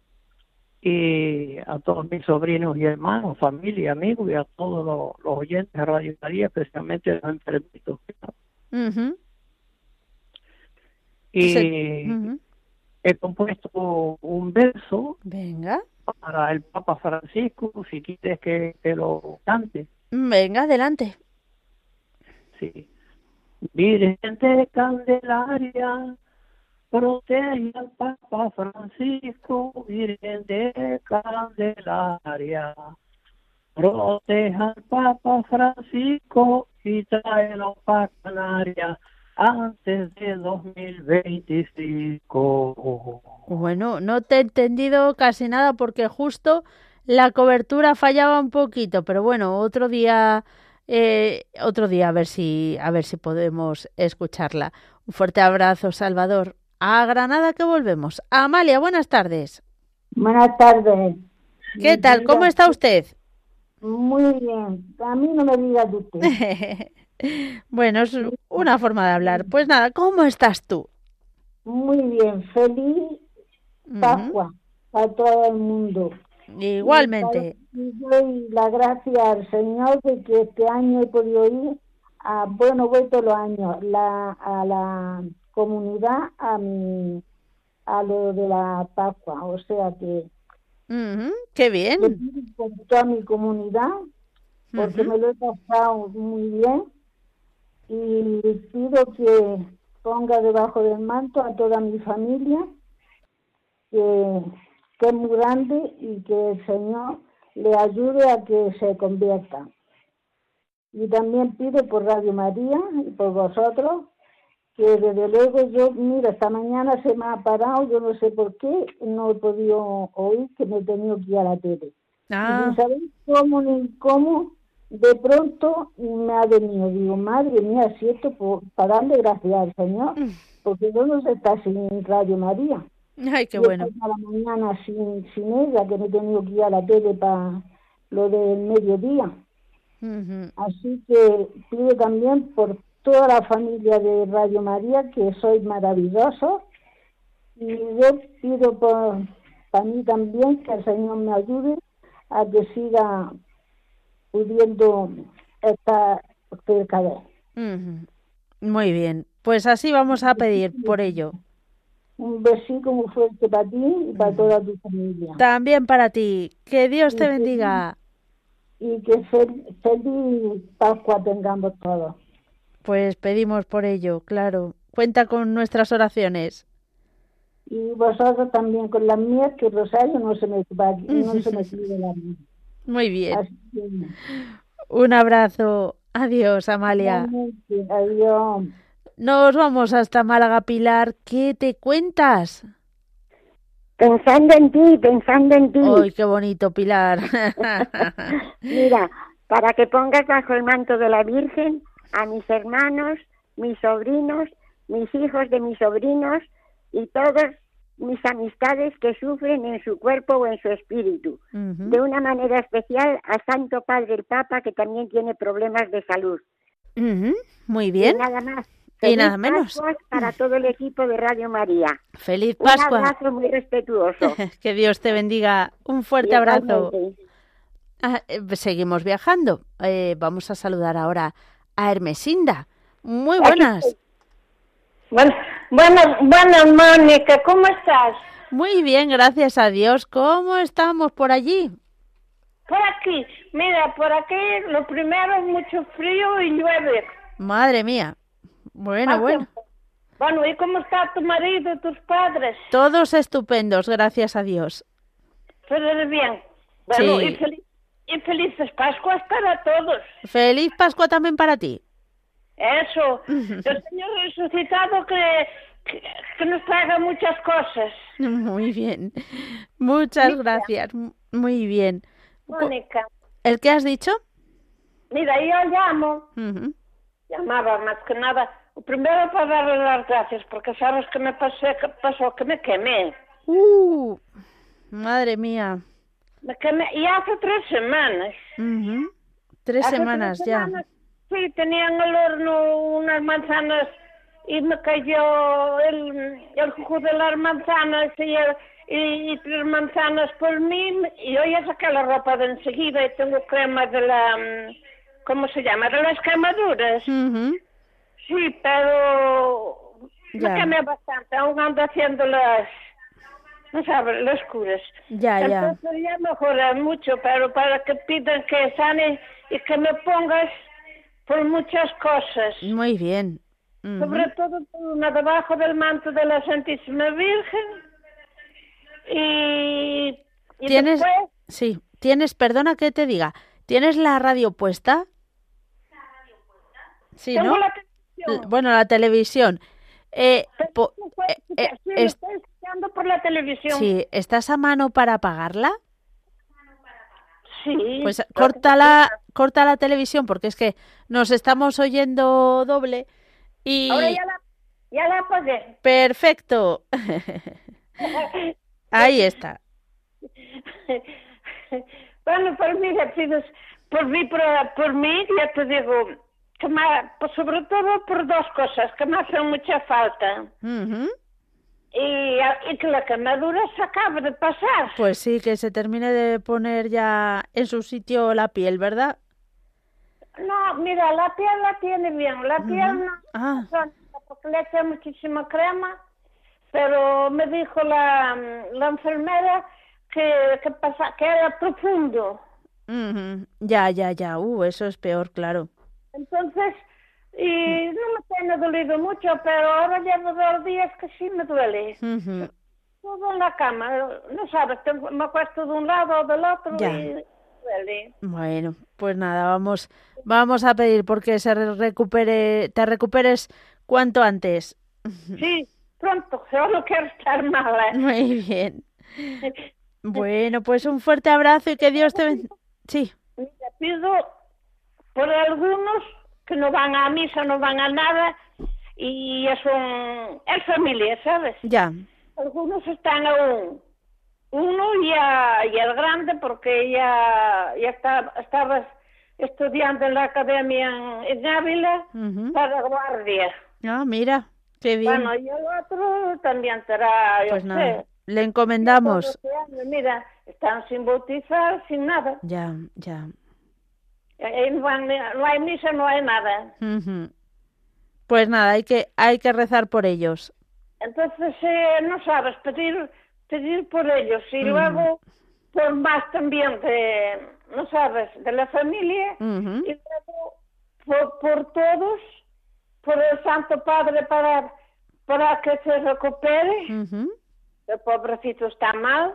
[SPEAKER 8] y a todos mis sobrinos y hermanos, familia, amigos, y a todos los, los oyentes de Radio María, especialmente los enfermitos.
[SPEAKER 2] Ujú.
[SPEAKER 8] Y
[SPEAKER 2] Se- ujú.
[SPEAKER 8] he compuesto un verso
[SPEAKER 2] Venga,
[SPEAKER 8] para el Papa Francisco, si quieres que, que lo cante.
[SPEAKER 2] venga, adelante.
[SPEAKER 8] Sí. Virgen de Candelaria, protege al Papa Francisco. Virgen de Candelaria, protege al Papa Francisco y tráelo para Canarias antes de dos mil veinticinco.
[SPEAKER 2] Bueno, no te he entendido casi nada porque justo la cobertura fallaba un poquito, pero bueno, otro día, eh, otro día a ver si, a ver si podemos escucharla. Un fuerte abrazo, Salvador. A Granada que volvemos. Amalia, buenas tardes.
[SPEAKER 9] Buenas tardes.
[SPEAKER 2] ¿Qué tal? ¿Cómo
[SPEAKER 9] Mira,
[SPEAKER 2] está usted?
[SPEAKER 9] Muy bien. A mí no me digas de usted.
[SPEAKER 2] Bueno, es una forma de hablar. Pues nada, ¿cómo estás tú?
[SPEAKER 9] Muy bien. Feliz
[SPEAKER 2] Ujú.
[SPEAKER 9] Pascua a todo el mundo.
[SPEAKER 2] Igualmente.
[SPEAKER 9] Y doy la gracia al Señor de que este año he podido ir a, bueno, voy todos los años, la, a la comunidad, a mi, a lo de la Pascua. O sea que
[SPEAKER 2] Ujú, qué
[SPEAKER 9] le
[SPEAKER 2] bien.
[SPEAKER 9] pido por toda mi comunidad, porque
[SPEAKER 2] Ujú.
[SPEAKER 9] me lo he pasado muy bien. Y pido que ponga debajo del manto a toda mi familia, que, que es muy grande y que el Señor le ayude a que se convierta. Y también pido por Radio María y por vosotros, que desde luego yo, mira, esta mañana se me ha parado, yo no sé por qué, no he podido oír, que me he tenido que ir a la tele. Y
[SPEAKER 2] Ah,
[SPEAKER 9] sin saber cómo ni cómo, de pronto me ha venido, digo, madre mía, si esto por, para darle gracias al Señor, porque yo no sé estar sin Radio María.
[SPEAKER 2] ay, qué
[SPEAKER 9] Yo
[SPEAKER 2] bueno.
[SPEAKER 9] estoy a la mañana sin, sin ella, que me he tenido que ir a la tele para lo del mediodía.
[SPEAKER 2] Ujú.
[SPEAKER 9] Así que pido también por toda la familia de Radio María, que sois maravillosos, y yo pido por, para mí también que el Señor me ayude a que siga pudiendo estar cerca de él.
[SPEAKER 2] Ujú. Muy bien. Pues así vamos a pedir por ello.
[SPEAKER 9] Un besito muy fuerte para ti y para toda tu familia.
[SPEAKER 2] También para ti. Que Dios te
[SPEAKER 9] Y que-
[SPEAKER 2] bendiga.
[SPEAKER 9] Y que fel- feliz Pascua tengamos todos.
[SPEAKER 2] Pues pedimos por ello, claro. Cuenta con nuestras oraciones.
[SPEAKER 9] Y vosotros también con las mías, que Rosario no se me va, no se me pide la mía.
[SPEAKER 2] Muy bien.
[SPEAKER 9] Así que,
[SPEAKER 2] Un abrazo. Adiós, Amalia.
[SPEAKER 9] igualmente, adiós.
[SPEAKER 2] Nos vamos hasta Málaga, Pilar. ¿Qué te cuentas?
[SPEAKER 10] Pensando en ti, pensando en ti.
[SPEAKER 2] ¡Ay, qué bonito, Pilar!
[SPEAKER 10] Mira, para que pongas bajo el manto de la Virgen a mis hermanos, mis sobrinos, mis hijos de mis sobrinos y todas mis amistades que sufren en su cuerpo o en su espíritu.
[SPEAKER 2] Ujú.
[SPEAKER 10] De una manera especial a Santo Padre el Papa, que también tiene problemas de salud.
[SPEAKER 2] Ujú. Muy bien.
[SPEAKER 10] Y nada más.
[SPEAKER 2] Y
[SPEAKER 10] Feliz
[SPEAKER 2] nada menos.
[SPEAKER 10] Pascuas para todo el equipo de Radio María.
[SPEAKER 2] ¡Feliz
[SPEAKER 10] Un
[SPEAKER 2] Pascua!
[SPEAKER 10] abrazo muy respetuoso.
[SPEAKER 2] Que Dios te bendiga. Un fuerte abrazo.
[SPEAKER 10] Igualmente.
[SPEAKER 2] Ah, eh, seguimos viajando. Eh, vamos a saludar ahora a Hermesinda. Muy buenas.
[SPEAKER 10] Bueno, bueno, bueno, Mónica, ¿cómo estás?
[SPEAKER 2] Muy bien, gracias a Dios. ¿Cómo estamos por allí?
[SPEAKER 10] Por aquí, mira, por aquí lo primero es mucho frío y llueve.
[SPEAKER 2] Madre mía. Bueno,
[SPEAKER 10] Hace-
[SPEAKER 2] bueno.
[SPEAKER 10] Bueno, ¿y cómo está tu marido y tus padres?
[SPEAKER 2] Todos estupendos, gracias a Dios.
[SPEAKER 10] Todo bien. Bueno,
[SPEAKER 2] Sí.
[SPEAKER 10] y, fel- y felices Pascuas para todos.
[SPEAKER 2] Feliz Pascua también para ti.
[SPEAKER 10] Eso, el Señor resucitado que, que, que nos traiga muchas cosas.
[SPEAKER 2] Muy bien. Muchas gracias. M- Muy bien.
[SPEAKER 10] Mónica,
[SPEAKER 2] ¿El qué has dicho?
[SPEAKER 10] mira, yo llamo,
[SPEAKER 2] Ujú.
[SPEAKER 10] llamaba más que nada, primero para darle las gracias, porque sabes que me pasé, que pasó que me quemé.
[SPEAKER 2] Uh, madre mía.
[SPEAKER 10] Me quemé, y hace tres semanas.
[SPEAKER 2] Ujú. Tres
[SPEAKER 10] Hace
[SPEAKER 2] semanas
[SPEAKER 10] tres
[SPEAKER 2] ya.
[SPEAKER 10] semanas, sí, tenía en el horno unas manzanas y me cayó el, el jugo de las manzanas y, el- y, y tres manzanas por mí, y yo ya saqué la ropa de enseguida y tengo crema de la, mm, ¿cómo se llama? De las quemaduras.
[SPEAKER 2] Ujú.
[SPEAKER 10] Sí, pero
[SPEAKER 2] Ya.
[SPEAKER 10] me quemé bastante, aún ando haciendo las, no sabes, las curas.
[SPEAKER 2] Ya, ya.
[SPEAKER 10] Entonces ya mejora mucho, pero para que pidan que sane y que me pongas por muchas cosas.
[SPEAKER 2] Muy bien. Ujú.
[SPEAKER 10] Sobre todo por una debajo del manto de la Santísima Virgen. Y, y
[SPEAKER 2] ¿Tienes?
[SPEAKER 10] después,
[SPEAKER 2] Sí. ¿Tienes, perdona que te diga, ¿tienes la radio puesta? Sí,
[SPEAKER 10] tengo
[SPEAKER 2] ¿no?
[SPEAKER 10] la
[SPEAKER 2] L-
[SPEAKER 10] televisión.
[SPEAKER 2] Bueno, la televisión. Eh, po- eh, eh,
[SPEAKER 10] Sí, lo
[SPEAKER 2] es-
[SPEAKER 10] estoy escuchando por la televisión.
[SPEAKER 2] sí, ¿estás a mano para apagarla?
[SPEAKER 10] Sí.
[SPEAKER 2] Pues
[SPEAKER 10] lo que
[SPEAKER 2] corta
[SPEAKER 10] me
[SPEAKER 2] la,
[SPEAKER 10] digas.
[SPEAKER 2] corta la televisión porque es que nos estamos oyendo doble y...
[SPEAKER 10] Ahora ya la, ya la apagué.
[SPEAKER 2] Perfecto. Ahí está.
[SPEAKER 10] Bueno, pues mira, pides por mí, por, por mí, ya te digo, que me, pues sobre todo por dos cosas que me hacen mucha falta.
[SPEAKER 2] Ujú.
[SPEAKER 10] Y, y que la quemadura se acabe de pasar.
[SPEAKER 2] Pues sí, que se termine de poner ya en su sitio la piel, ¿verdad?
[SPEAKER 10] No, mira, la piel la tiene bien, la piel no,
[SPEAKER 2] Ah.
[SPEAKER 10] no, porque le eché muchísima crema, pero me dijo la, la enfermera que, que, pasa, que era profundo.
[SPEAKER 2] Ujú. Ya, ya, ya. Uh, eso es peor, claro.
[SPEAKER 10] Entonces, y no me tiene dolido mucho, pero ahora llevo dos días que sí me duele.
[SPEAKER 2] Ujú.
[SPEAKER 10] Todo en la cama, no sabes, tengo- me acuesto de un lado o del otro
[SPEAKER 2] Ya.
[SPEAKER 10] y duele.
[SPEAKER 2] Bueno, pues nada, vamos, vamos a pedir porque se re- recupere, te recuperes cuanto antes.
[SPEAKER 10] Sí, pronto, solo quiero estar mala.
[SPEAKER 2] Muy bien. Bueno, pues un fuerte abrazo y que Dios te bendiga. Sí,
[SPEAKER 10] Mira, pido por algunos que no van a misa, no van a nada, y son, es familia, ¿sabes?
[SPEAKER 2] ya.
[SPEAKER 10] Algunos están aún. Uno ya, ya es grande porque ya, ya está, estaba estudiando en la academia en, en Ávila
[SPEAKER 2] Ujú.
[SPEAKER 10] para guardia.
[SPEAKER 2] Ah, mira, qué bien.
[SPEAKER 10] Bueno, y el otro también será, yo
[SPEAKER 2] Pues nada,
[SPEAKER 10] sé,
[SPEAKER 2] le encomendamos.
[SPEAKER 10] doce años, mira, están sin bautizar, sin nada.
[SPEAKER 2] Ya, ya.
[SPEAKER 10] Eh, No hay, no hay misa, no hay nada.
[SPEAKER 2] Ujú. Pues nada, hay que, hay que rezar por ellos.
[SPEAKER 10] Entonces, eh, no sabes, pedir, pedir por ellos y
[SPEAKER 2] Ujú.
[SPEAKER 10] luego por más también de, no sabes, de la familia
[SPEAKER 2] Ujú.
[SPEAKER 10] y luego por, por todos, por el Santo Padre para, para que se recupere,
[SPEAKER 2] Ujú.
[SPEAKER 10] el pobrecito está mal,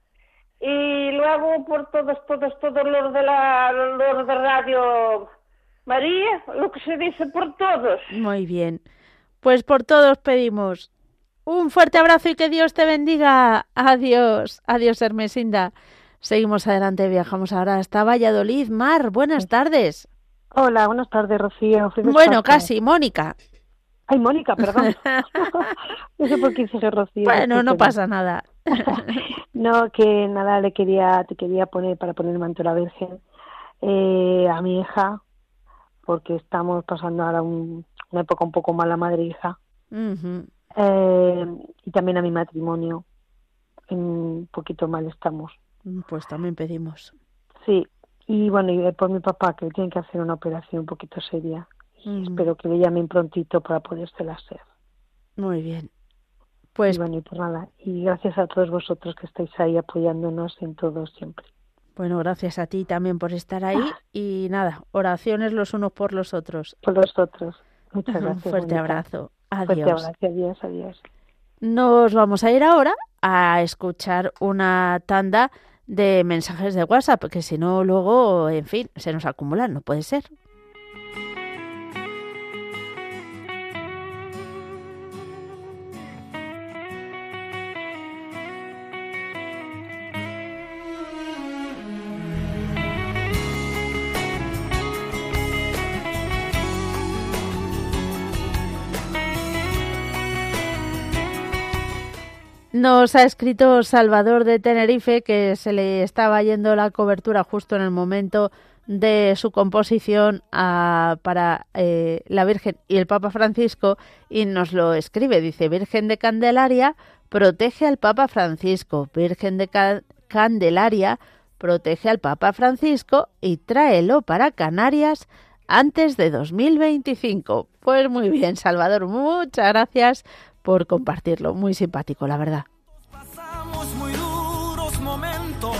[SPEAKER 10] y luego por todos, todos, todos los de la, los de Radio María, lo que se dice por todos.
[SPEAKER 2] Muy bien. Pues por todos pedimos un fuerte abrazo y que Dios te bendiga. Adiós, adiós Hermesinda. Seguimos adelante, viajamos ahora hasta Valladolid. Mar, buenas tardes.
[SPEAKER 11] Hola, buenas tardes, Rocío. Felices
[SPEAKER 2] Bueno,
[SPEAKER 11] Pascuas.
[SPEAKER 2] casi, Mónica.
[SPEAKER 11] Ay, Mónica, perdón. No sé por qué dije Rocío.
[SPEAKER 2] Bueno, no
[SPEAKER 11] discúlpeme.
[SPEAKER 2] pasa nada.
[SPEAKER 11] No, que nada, le quería, te quería poner para poner el manto a la Virgen eh, a mi hija, porque estamos pasando ahora un- una época un poco mala madre-hija,
[SPEAKER 2] Ujú.
[SPEAKER 11] eh, y también a mi matrimonio. Un poquito mal estamos.
[SPEAKER 2] Pues también pedimos.
[SPEAKER 11] Sí, Y bueno, y por mi papá, que tiene que hacer una operación un poquito seria. Y
[SPEAKER 2] Mm.
[SPEAKER 11] espero que le llamen prontito para podérsela hacer.
[SPEAKER 2] Muy bien. Pues
[SPEAKER 11] y bueno, y pues nada, y gracias a todos vosotros que estáis ahí apoyándonos en todo siempre.
[SPEAKER 2] Bueno, gracias a ti también por estar ahí y nada, oraciones los unos por los otros.
[SPEAKER 11] Por los otros. Muchas gracias.
[SPEAKER 2] Un fuerte
[SPEAKER 11] Mónica.
[SPEAKER 2] abrazo. Adiós.
[SPEAKER 11] Fuerte abrazo. Adiós, adiós.
[SPEAKER 2] Nos vamos a ir ahora a escuchar una tanda de mensajes de WhatsApp, que si no luego, en fin, se nos acumulan, no puede ser. Nos ha escrito Salvador de Tenerife que se le estaba yendo la cobertura justo en el momento de su composición a, para eh, la Virgen y el Papa Francisco y nos lo escribe. Dice: Virgen de Candelaria, protege al Papa Francisco. Virgen de Ca- Candelaria, protege al Papa Francisco y tráelo para Canarias antes de dos mil veinticinco. Pues muy bien, Salvador, muchas gracias por compartirlo. Muy simpático, la verdad.
[SPEAKER 1] Pasamos muy duros momentos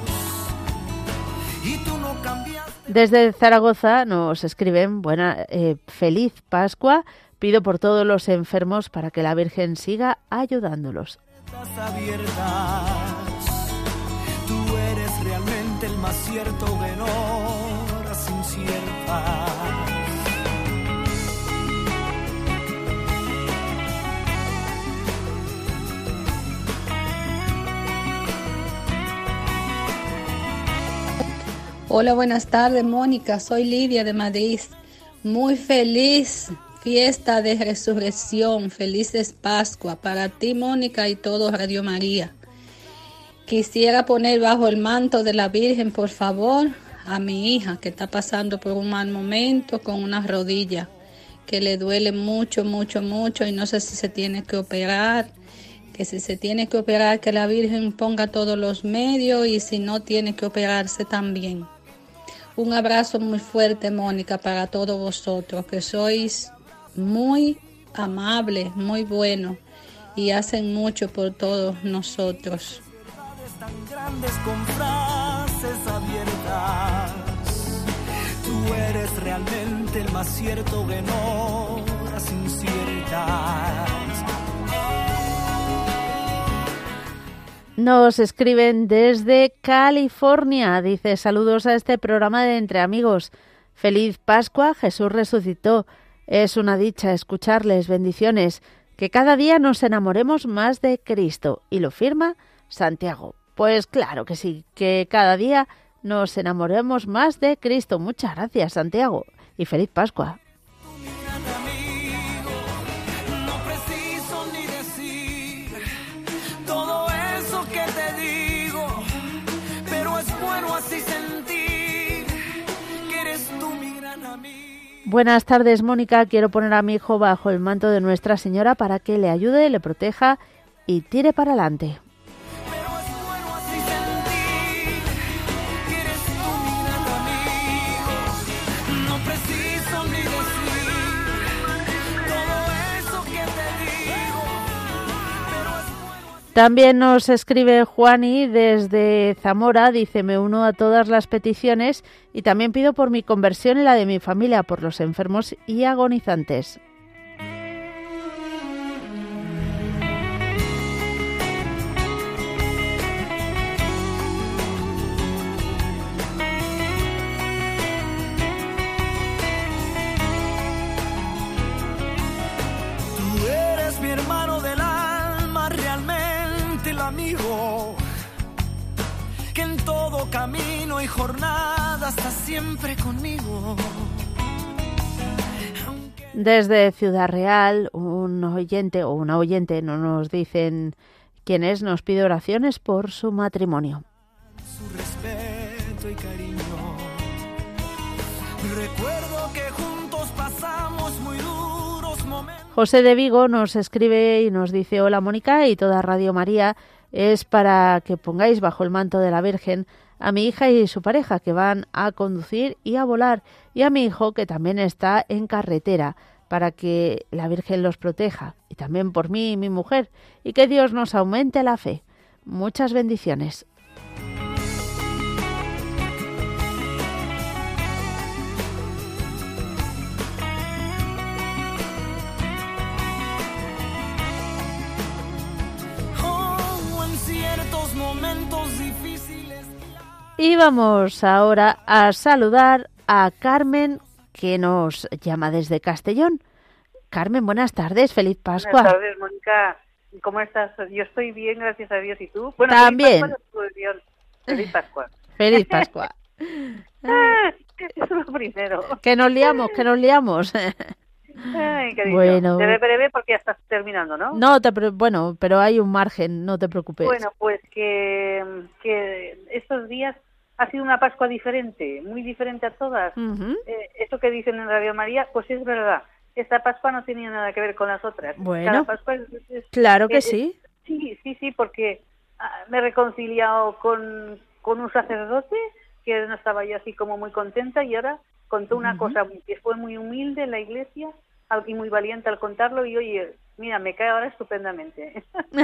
[SPEAKER 1] y tú no cambiaste.
[SPEAKER 2] Desde Zaragoza nos escriben: buena, eh, feliz Pascua. Pido por todos los enfermos para que la Virgen siga ayudándolos.
[SPEAKER 1] Abiertas. Tú eres realmente el más cierto de horas inciertas.
[SPEAKER 12] Hola, buenas tardes, Mónica. Soy Lidia de Madrid. Muy feliz fiesta de resurrección. Felices Pascua para ti, Mónica, y todo Radio María. Quisiera poner bajo el manto de la Virgen, por favor, a mi hija que está pasando por un mal momento con una rodilla que le duele mucho, mucho, mucho y no sé si se tiene que operar. Que si se tiene que operar, que la Virgen ponga todos los medios y si no tiene que operarse también. Un abrazo muy fuerte, Mónica, para todos vosotros, que sois muy amables, muy buenos y hacen mucho por todos nosotros.
[SPEAKER 1] Tan grandes con frases abiertas. Tú eres realmente el más cierto de horas inciertas.
[SPEAKER 2] Nos escriben desde California. Dice: saludos a este programa de Entre Amigos. Feliz Pascua, Jesús resucitó. Es una dicha escucharles. Bendiciones. Que cada día nos enamoremos más de Cristo. Y lo firma Santiago. Pues claro que sí, que cada día nos enamoremos más de Cristo. Muchas gracias, Santiago. Y feliz Pascua. Buenas tardes, Mónica. Quiero poner a mi hijo bajo el manto de Nuestra Señora para que le ayude, le proteja y tire para adelante. También nos escribe Juani desde Zamora, dice: me uno a todas las peticiones y también pido por mi conversión y la de mi familia, por los enfermos y agonizantes.
[SPEAKER 1] Tú eres mi hermano del alma, realmente amigo, que en todo camino y jornada está siempre conmigo.
[SPEAKER 2] Desde Ciudad Real, un oyente o una oyente, no nos dicen quién es, nos pide oraciones por su matrimonio.
[SPEAKER 1] Su respeto y cariño. Recuerdo que juntos pasamos muy duros momentos.
[SPEAKER 2] José de Vigo nos escribe y nos dice: hola, Mónica y toda Radio María. Es para que pongáis bajo el manto de la Virgen a mi hija y su pareja que van a conducir y a volar, y a mi hijo que también está en carretera, para que la Virgen los proteja, y también por mí y mi mujer, y que Dios nos aumente la fe. Muchas bendiciones. Y vamos ahora a saludar a Carmen, que nos llama desde Castellón. Carmen, buenas tardes, feliz Pascua.
[SPEAKER 13] Buenas tardes, Mónica. ¿Cómo estás? Yo estoy bien, gracias a Dios. ¿Y tú? Bueno,
[SPEAKER 2] también.
[SPEAKER 13] Feliz Pascua. Feliz Pascua.
[SPEAKER 2] Feliz Pascua.
[SPEAKER 13] Ah, eso es lo primero.
[SPEAKER 2] Que nos liamos, que nos liamos.
[SPEAKER 13] Ay, cariño.
[SPEAKER 2] Bueno.
[SPEAKER 13] Breve, breve, porque ya estás terminando, ¿no?
[SPEAKER 2] No, te, bueno, pero hay un margen, no te preocupes.
[SPEAKER 13] Bueno, pues que, que estos días ha sido una Pascua diferente, muy diferente a todas.
[SPEAKER 2] Uh-huh.
[SPEAKER 13] Eh, eso que dicen en Radio María, pues es verdad. Esta Pascua no tenía nada que ver con las otras.
[SPEAKER 2] Bueno,
[SPEAKER 13] Cada Pascua es, es,
[SPEAKER 2] claro que
[SPEAKER 13] es,
[SPEAKER 2] sí.
[SPEAKER 13] Sí, sí, sí, porque ah, me he reconciliado con, con un sacerdote que no estaba yo así como muy contenta, y ahora contó una uh-huh. cosa que fue muy humilde en la iglesia y muy valiente al contarlo, y oye, mira, me cae ahora estupendamente.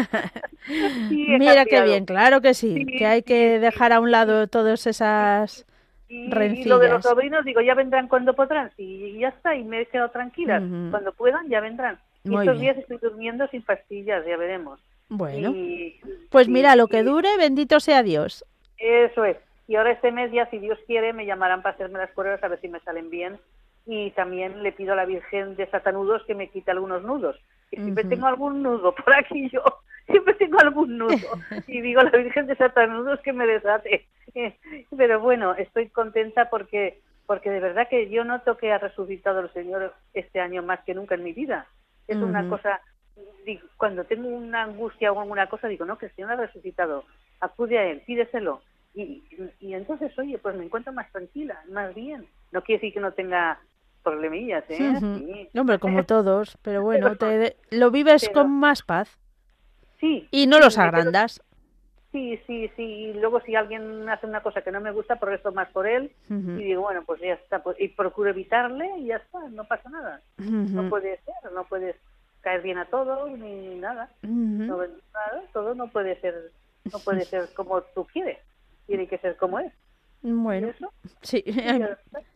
[SPEAKER 13] Sí,
[SPEAKER 2] mira qué bien, claro que sí, sí que hay que dejar a un lado todas esas
[SPEAKER 13] y,
[SPEAKER 2] rencillas.
[SPEAKER 13] Y lo de los sobrinos, digo, ya vendrán cuando podrán, y ya está, y me he quedado tranquila. Uh-huh. Cuando puedan, ya vendrán. Y
[SPEAKER 2] muy
[SPEAKER 13] estos
[SPEAKER 2] bien.
[SPEAKER 13] días estoy durmiendo sin pastillas, ya veremos.
[SPEAKER 2] Bueno,
[SPEAKER 13] y,
[SPEAKER 2] pues
[SPEAKER 13] y,
[SPEAKER 2] mira, lo que
[SPEAKER 13] y,
[SPEAKER 2] dure, bendito sea Dios.
[SPEAKER 13] Eso es. Y ahora este mes ya, si Dios quiere, me llamarán para hacerme las pruebas a ver si me salen bien. Y también le pido a la Virgen de Satanudos que me quite algunos nudos. Y siempre uh-huh. tengo algún nudo por aquí yo. Siempre tengo algún nudo. Y digo a la Virgen de Satanudos que me desate. Pero bueno, estoy contenta porque porque de verdad que yo noto que ha resucitado el Señor este año más que nunca en mi vida. Es uh-huh. una cosa, digo, cuando tengo una angustia o alguna cosa, digo, no, que el Señor ha resucitado. Acude a Él, pídeselo. Y, y entonces, oye, pues me encuentro más tranquila, más bien. No quiere decir que no tenga problemillas, ¿eh?
[SPEAKER 2] Uh-huh.
[SPEAKER 13] Sí.
[SPEAKER 2] Hombre, como todos, pero bueno, te, lo vives pero, con más paz.
[SPEAKER 13] Sí.
[SPEAKER 2] Y no
[SPEAKER 13] sí,
[SPEAKER 2] los agrandas.
[SPEAKER 13] Sí, sí, sí. Y luego si alguien hace una cosa que no me gusta, por esto más por él. Uh-huh. Y digo, bueno, pues ya está. Pues, y procuro evitarle y ya está, no pasa nada. Uh-huh. No puede ser, no puedes caer bien a todos ni nada. Uh-huh. No, nada. Todo no puede ser, no puede ser como tú quieres. Tiene que ser como es.
[SPEAKER 2] Bueno, sí, hay,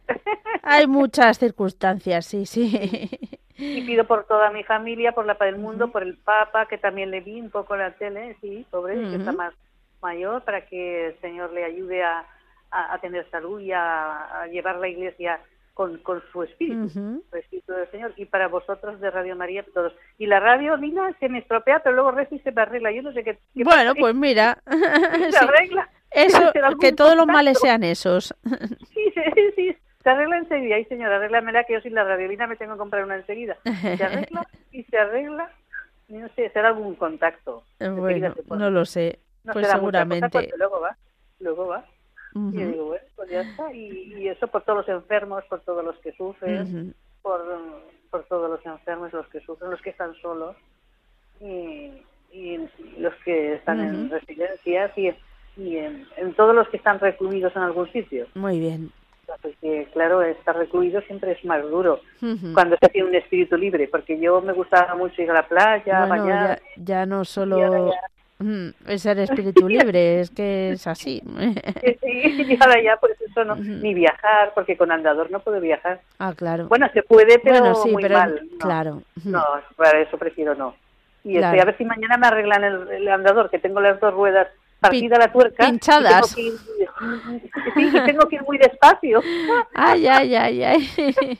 [SPEAKER 2] hay muchas circunstancias, sí, sí.
[SPEAKER 13] Y pido por toda mi familia, por la paz del mundo, uh-huh. por el Papa, que también le vi un poco en la tele, sí, pobre, uh-huh. que está más mayor, para que el Señor le ayude a, a, a tener salud y a, a llevar la Iglesia con, con su espíritu, uh-huh. el espíritu del Señor. Y para vosotros de Radio María, todos. Y la radio, mira, se me estropea, pero luego rezo y se me arregla. Yo no sé qué... qué
[SPEAKER 2] bueno, pues mira.
[SPEAKER 13] Se sí. arregla.
[SPEAKER 2] Eso, que todos los males sean esos.
[SPEAKER 13] Sí, sí, sí, se arregla enseguida. Ay, señora, arréglamela, que yo sin la radiolina me tengo que comprar una enseguida. Se arregla y se arregla. No sé, será algún contacto.
[SPEAKER 2] Bueno, no lo sé.
[SPEAKER 13] No
[SPEAKER 2] pues
[SPEAKER 13] será
[SPEAKER 2] seguramente.
[SPEAKER 13] Cosa, luego va, luego va. Uh-huh. Y yo digo, bueno, pues ya está. Y, y eso por todos los enfermos, por todos los que sufren, uh-huh. por, por todos los enfermos, los que sufren, los que están solos, y, y los que están uh-huh. en residencias, y y en, en todos los que están recluidos en algún sitio.
[SPEAKER 2] Muy bien.
[SPEAKER 13] Porque, claro, estar recluido siempre es más duro uh-huh. cuando se tiene un espíritu libre, porque yo me gustaba mucho ir a la playa,
[SPEAKER 2] bueno,
[SPEAKER 13] bañar.
[SPEAKER 2] Ya, ya no solo ya... es ser espíritu libre, es que es así.
[SPEAKER 13] Sí, sí, y ahora ya, pues eso no, uh-huh. ni viajar, porque con andador no puedo viajar.
[SPEAKER 2] Ah, claro.
[SPEAKER 13] Bueno, se puede, pero
[SPEAKER 2] bueno, sí,
[SPEAKER 13] muy
[SPEAKER 2] pero
[SPEAKER 13] mal. No,
[SPEAKER 2] claro. Uh-huh.
[SPEAKER 13] No, para eso prefiero no. Y
[SPEAKER 2] claro.
[SPEAKER 13] estoy a ver si mañana me arreglan el, el andador, que tengo las dos ruedas partida la tuerca.
[SPEAKER 2] Pinchadas.
[SPEAKER 13] Y tengo que ir, sí, y tengo que ir muy despacio.
[SPEAKER 2] Ay, ay, ay, ay.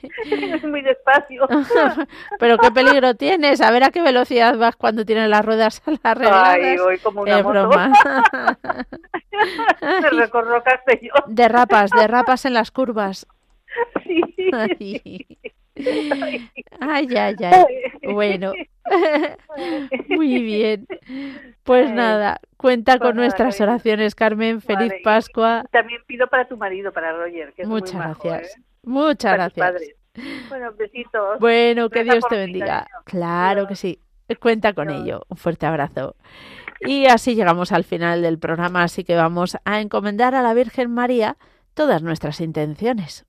[SPEAKER 13] Muy despacio.
[SPEAKER 2] Pero qué peligro tienes. A ver a qué velocidad vas cuando tienes las ruedas arregladas.
[SPEAKER 13] Ay, voy como una
[SPEAKER 2] eh,
[SPEAKER 13] moto.
[SPEAKER 2] Broma.
[SPEAKER 13] Me recorro Castellón.
[SPEAKER 2] Derrapas, derrapas en las curvas.
[SPEAKER 13] Sí.
[SPEAKER 2] Ay. Ay, ay, ay. Bueno. Muy bien. Pues ay, nada, cuenta pues con nada, nuestras Carmen. Oraciones, Carmen. Feliz vale. Pascua.
[SPEAKER 13] También pido para tu marido, para Roger, que es
[SPEAKER 2] Muchas
[SPEAKER 13] muy
[SPEAKER 2] gracias.
[SPEAKER 13] majo, ¿eh?
[SPEAKER 2] Muchas
[SPEAKER 13] para
[SPEAKER 2] gracias.
[SPEAKER 13] Bueno, besitos.
[SPEAKER 2] Bueno, que
[SPEAKER 13] Reza
[SPEAKER 2] Dios te
[SPEAKER 13] mí,
[SPEAKER 2] bendiga.
[SPEAKER 13] cariño.
[SPEAKER 2] Claro
[SPEAKER 13] Dios.
[SPEAKER 2] que sí. Cuenta con
[SPEAKER 13] Dios.
[SPEAKER 2] ello. Un fuerte abrazo. Y así llegamos al final del programa, así que vamos a encomendar a la Virgen María todas nuestras intenciones.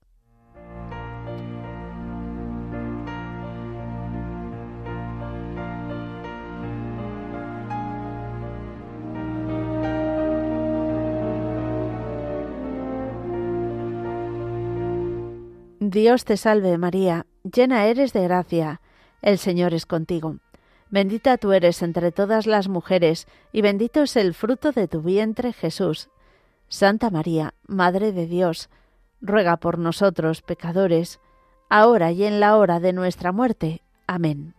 [SPEAKER 2] Dios te salve María, llena eres de gracia, el Señor es contigo. Bendita tú eres entre todas las mujeres, y bendito es el fruto de tu vientre, Jesús. Santa María, Madre de Dios, ruega por nosotros, pecadores, ahora y en la hora de nuestra muerte. Amén.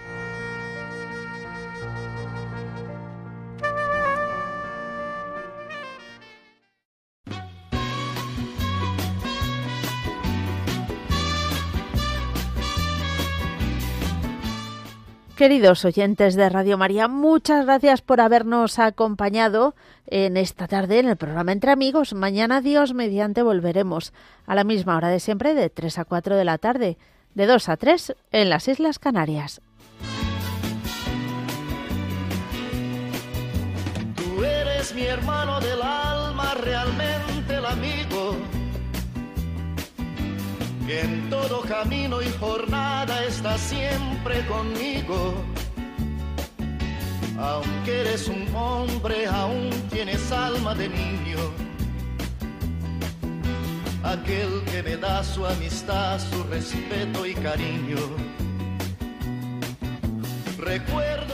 [SPEAKER 2] Queridos oyentes de Radio María, muchas gracias por habernos acompañado en esta tarde en el programa Entre Amigos. Mañana, Dios mediante, volveremos a la misma hora de siempre, de tres a cuatro de la tarde, de dos a tres en las Islas Canarias.
[SPEAKER 1] Tú eres mi hermano del alma, realmente el amigo, que en todo camino y jornada está siempre conmigo. Aunque eres un hombre, aún tienes alma de niño. Aquel que me da su amistad, su respeto y cariño. Recuerda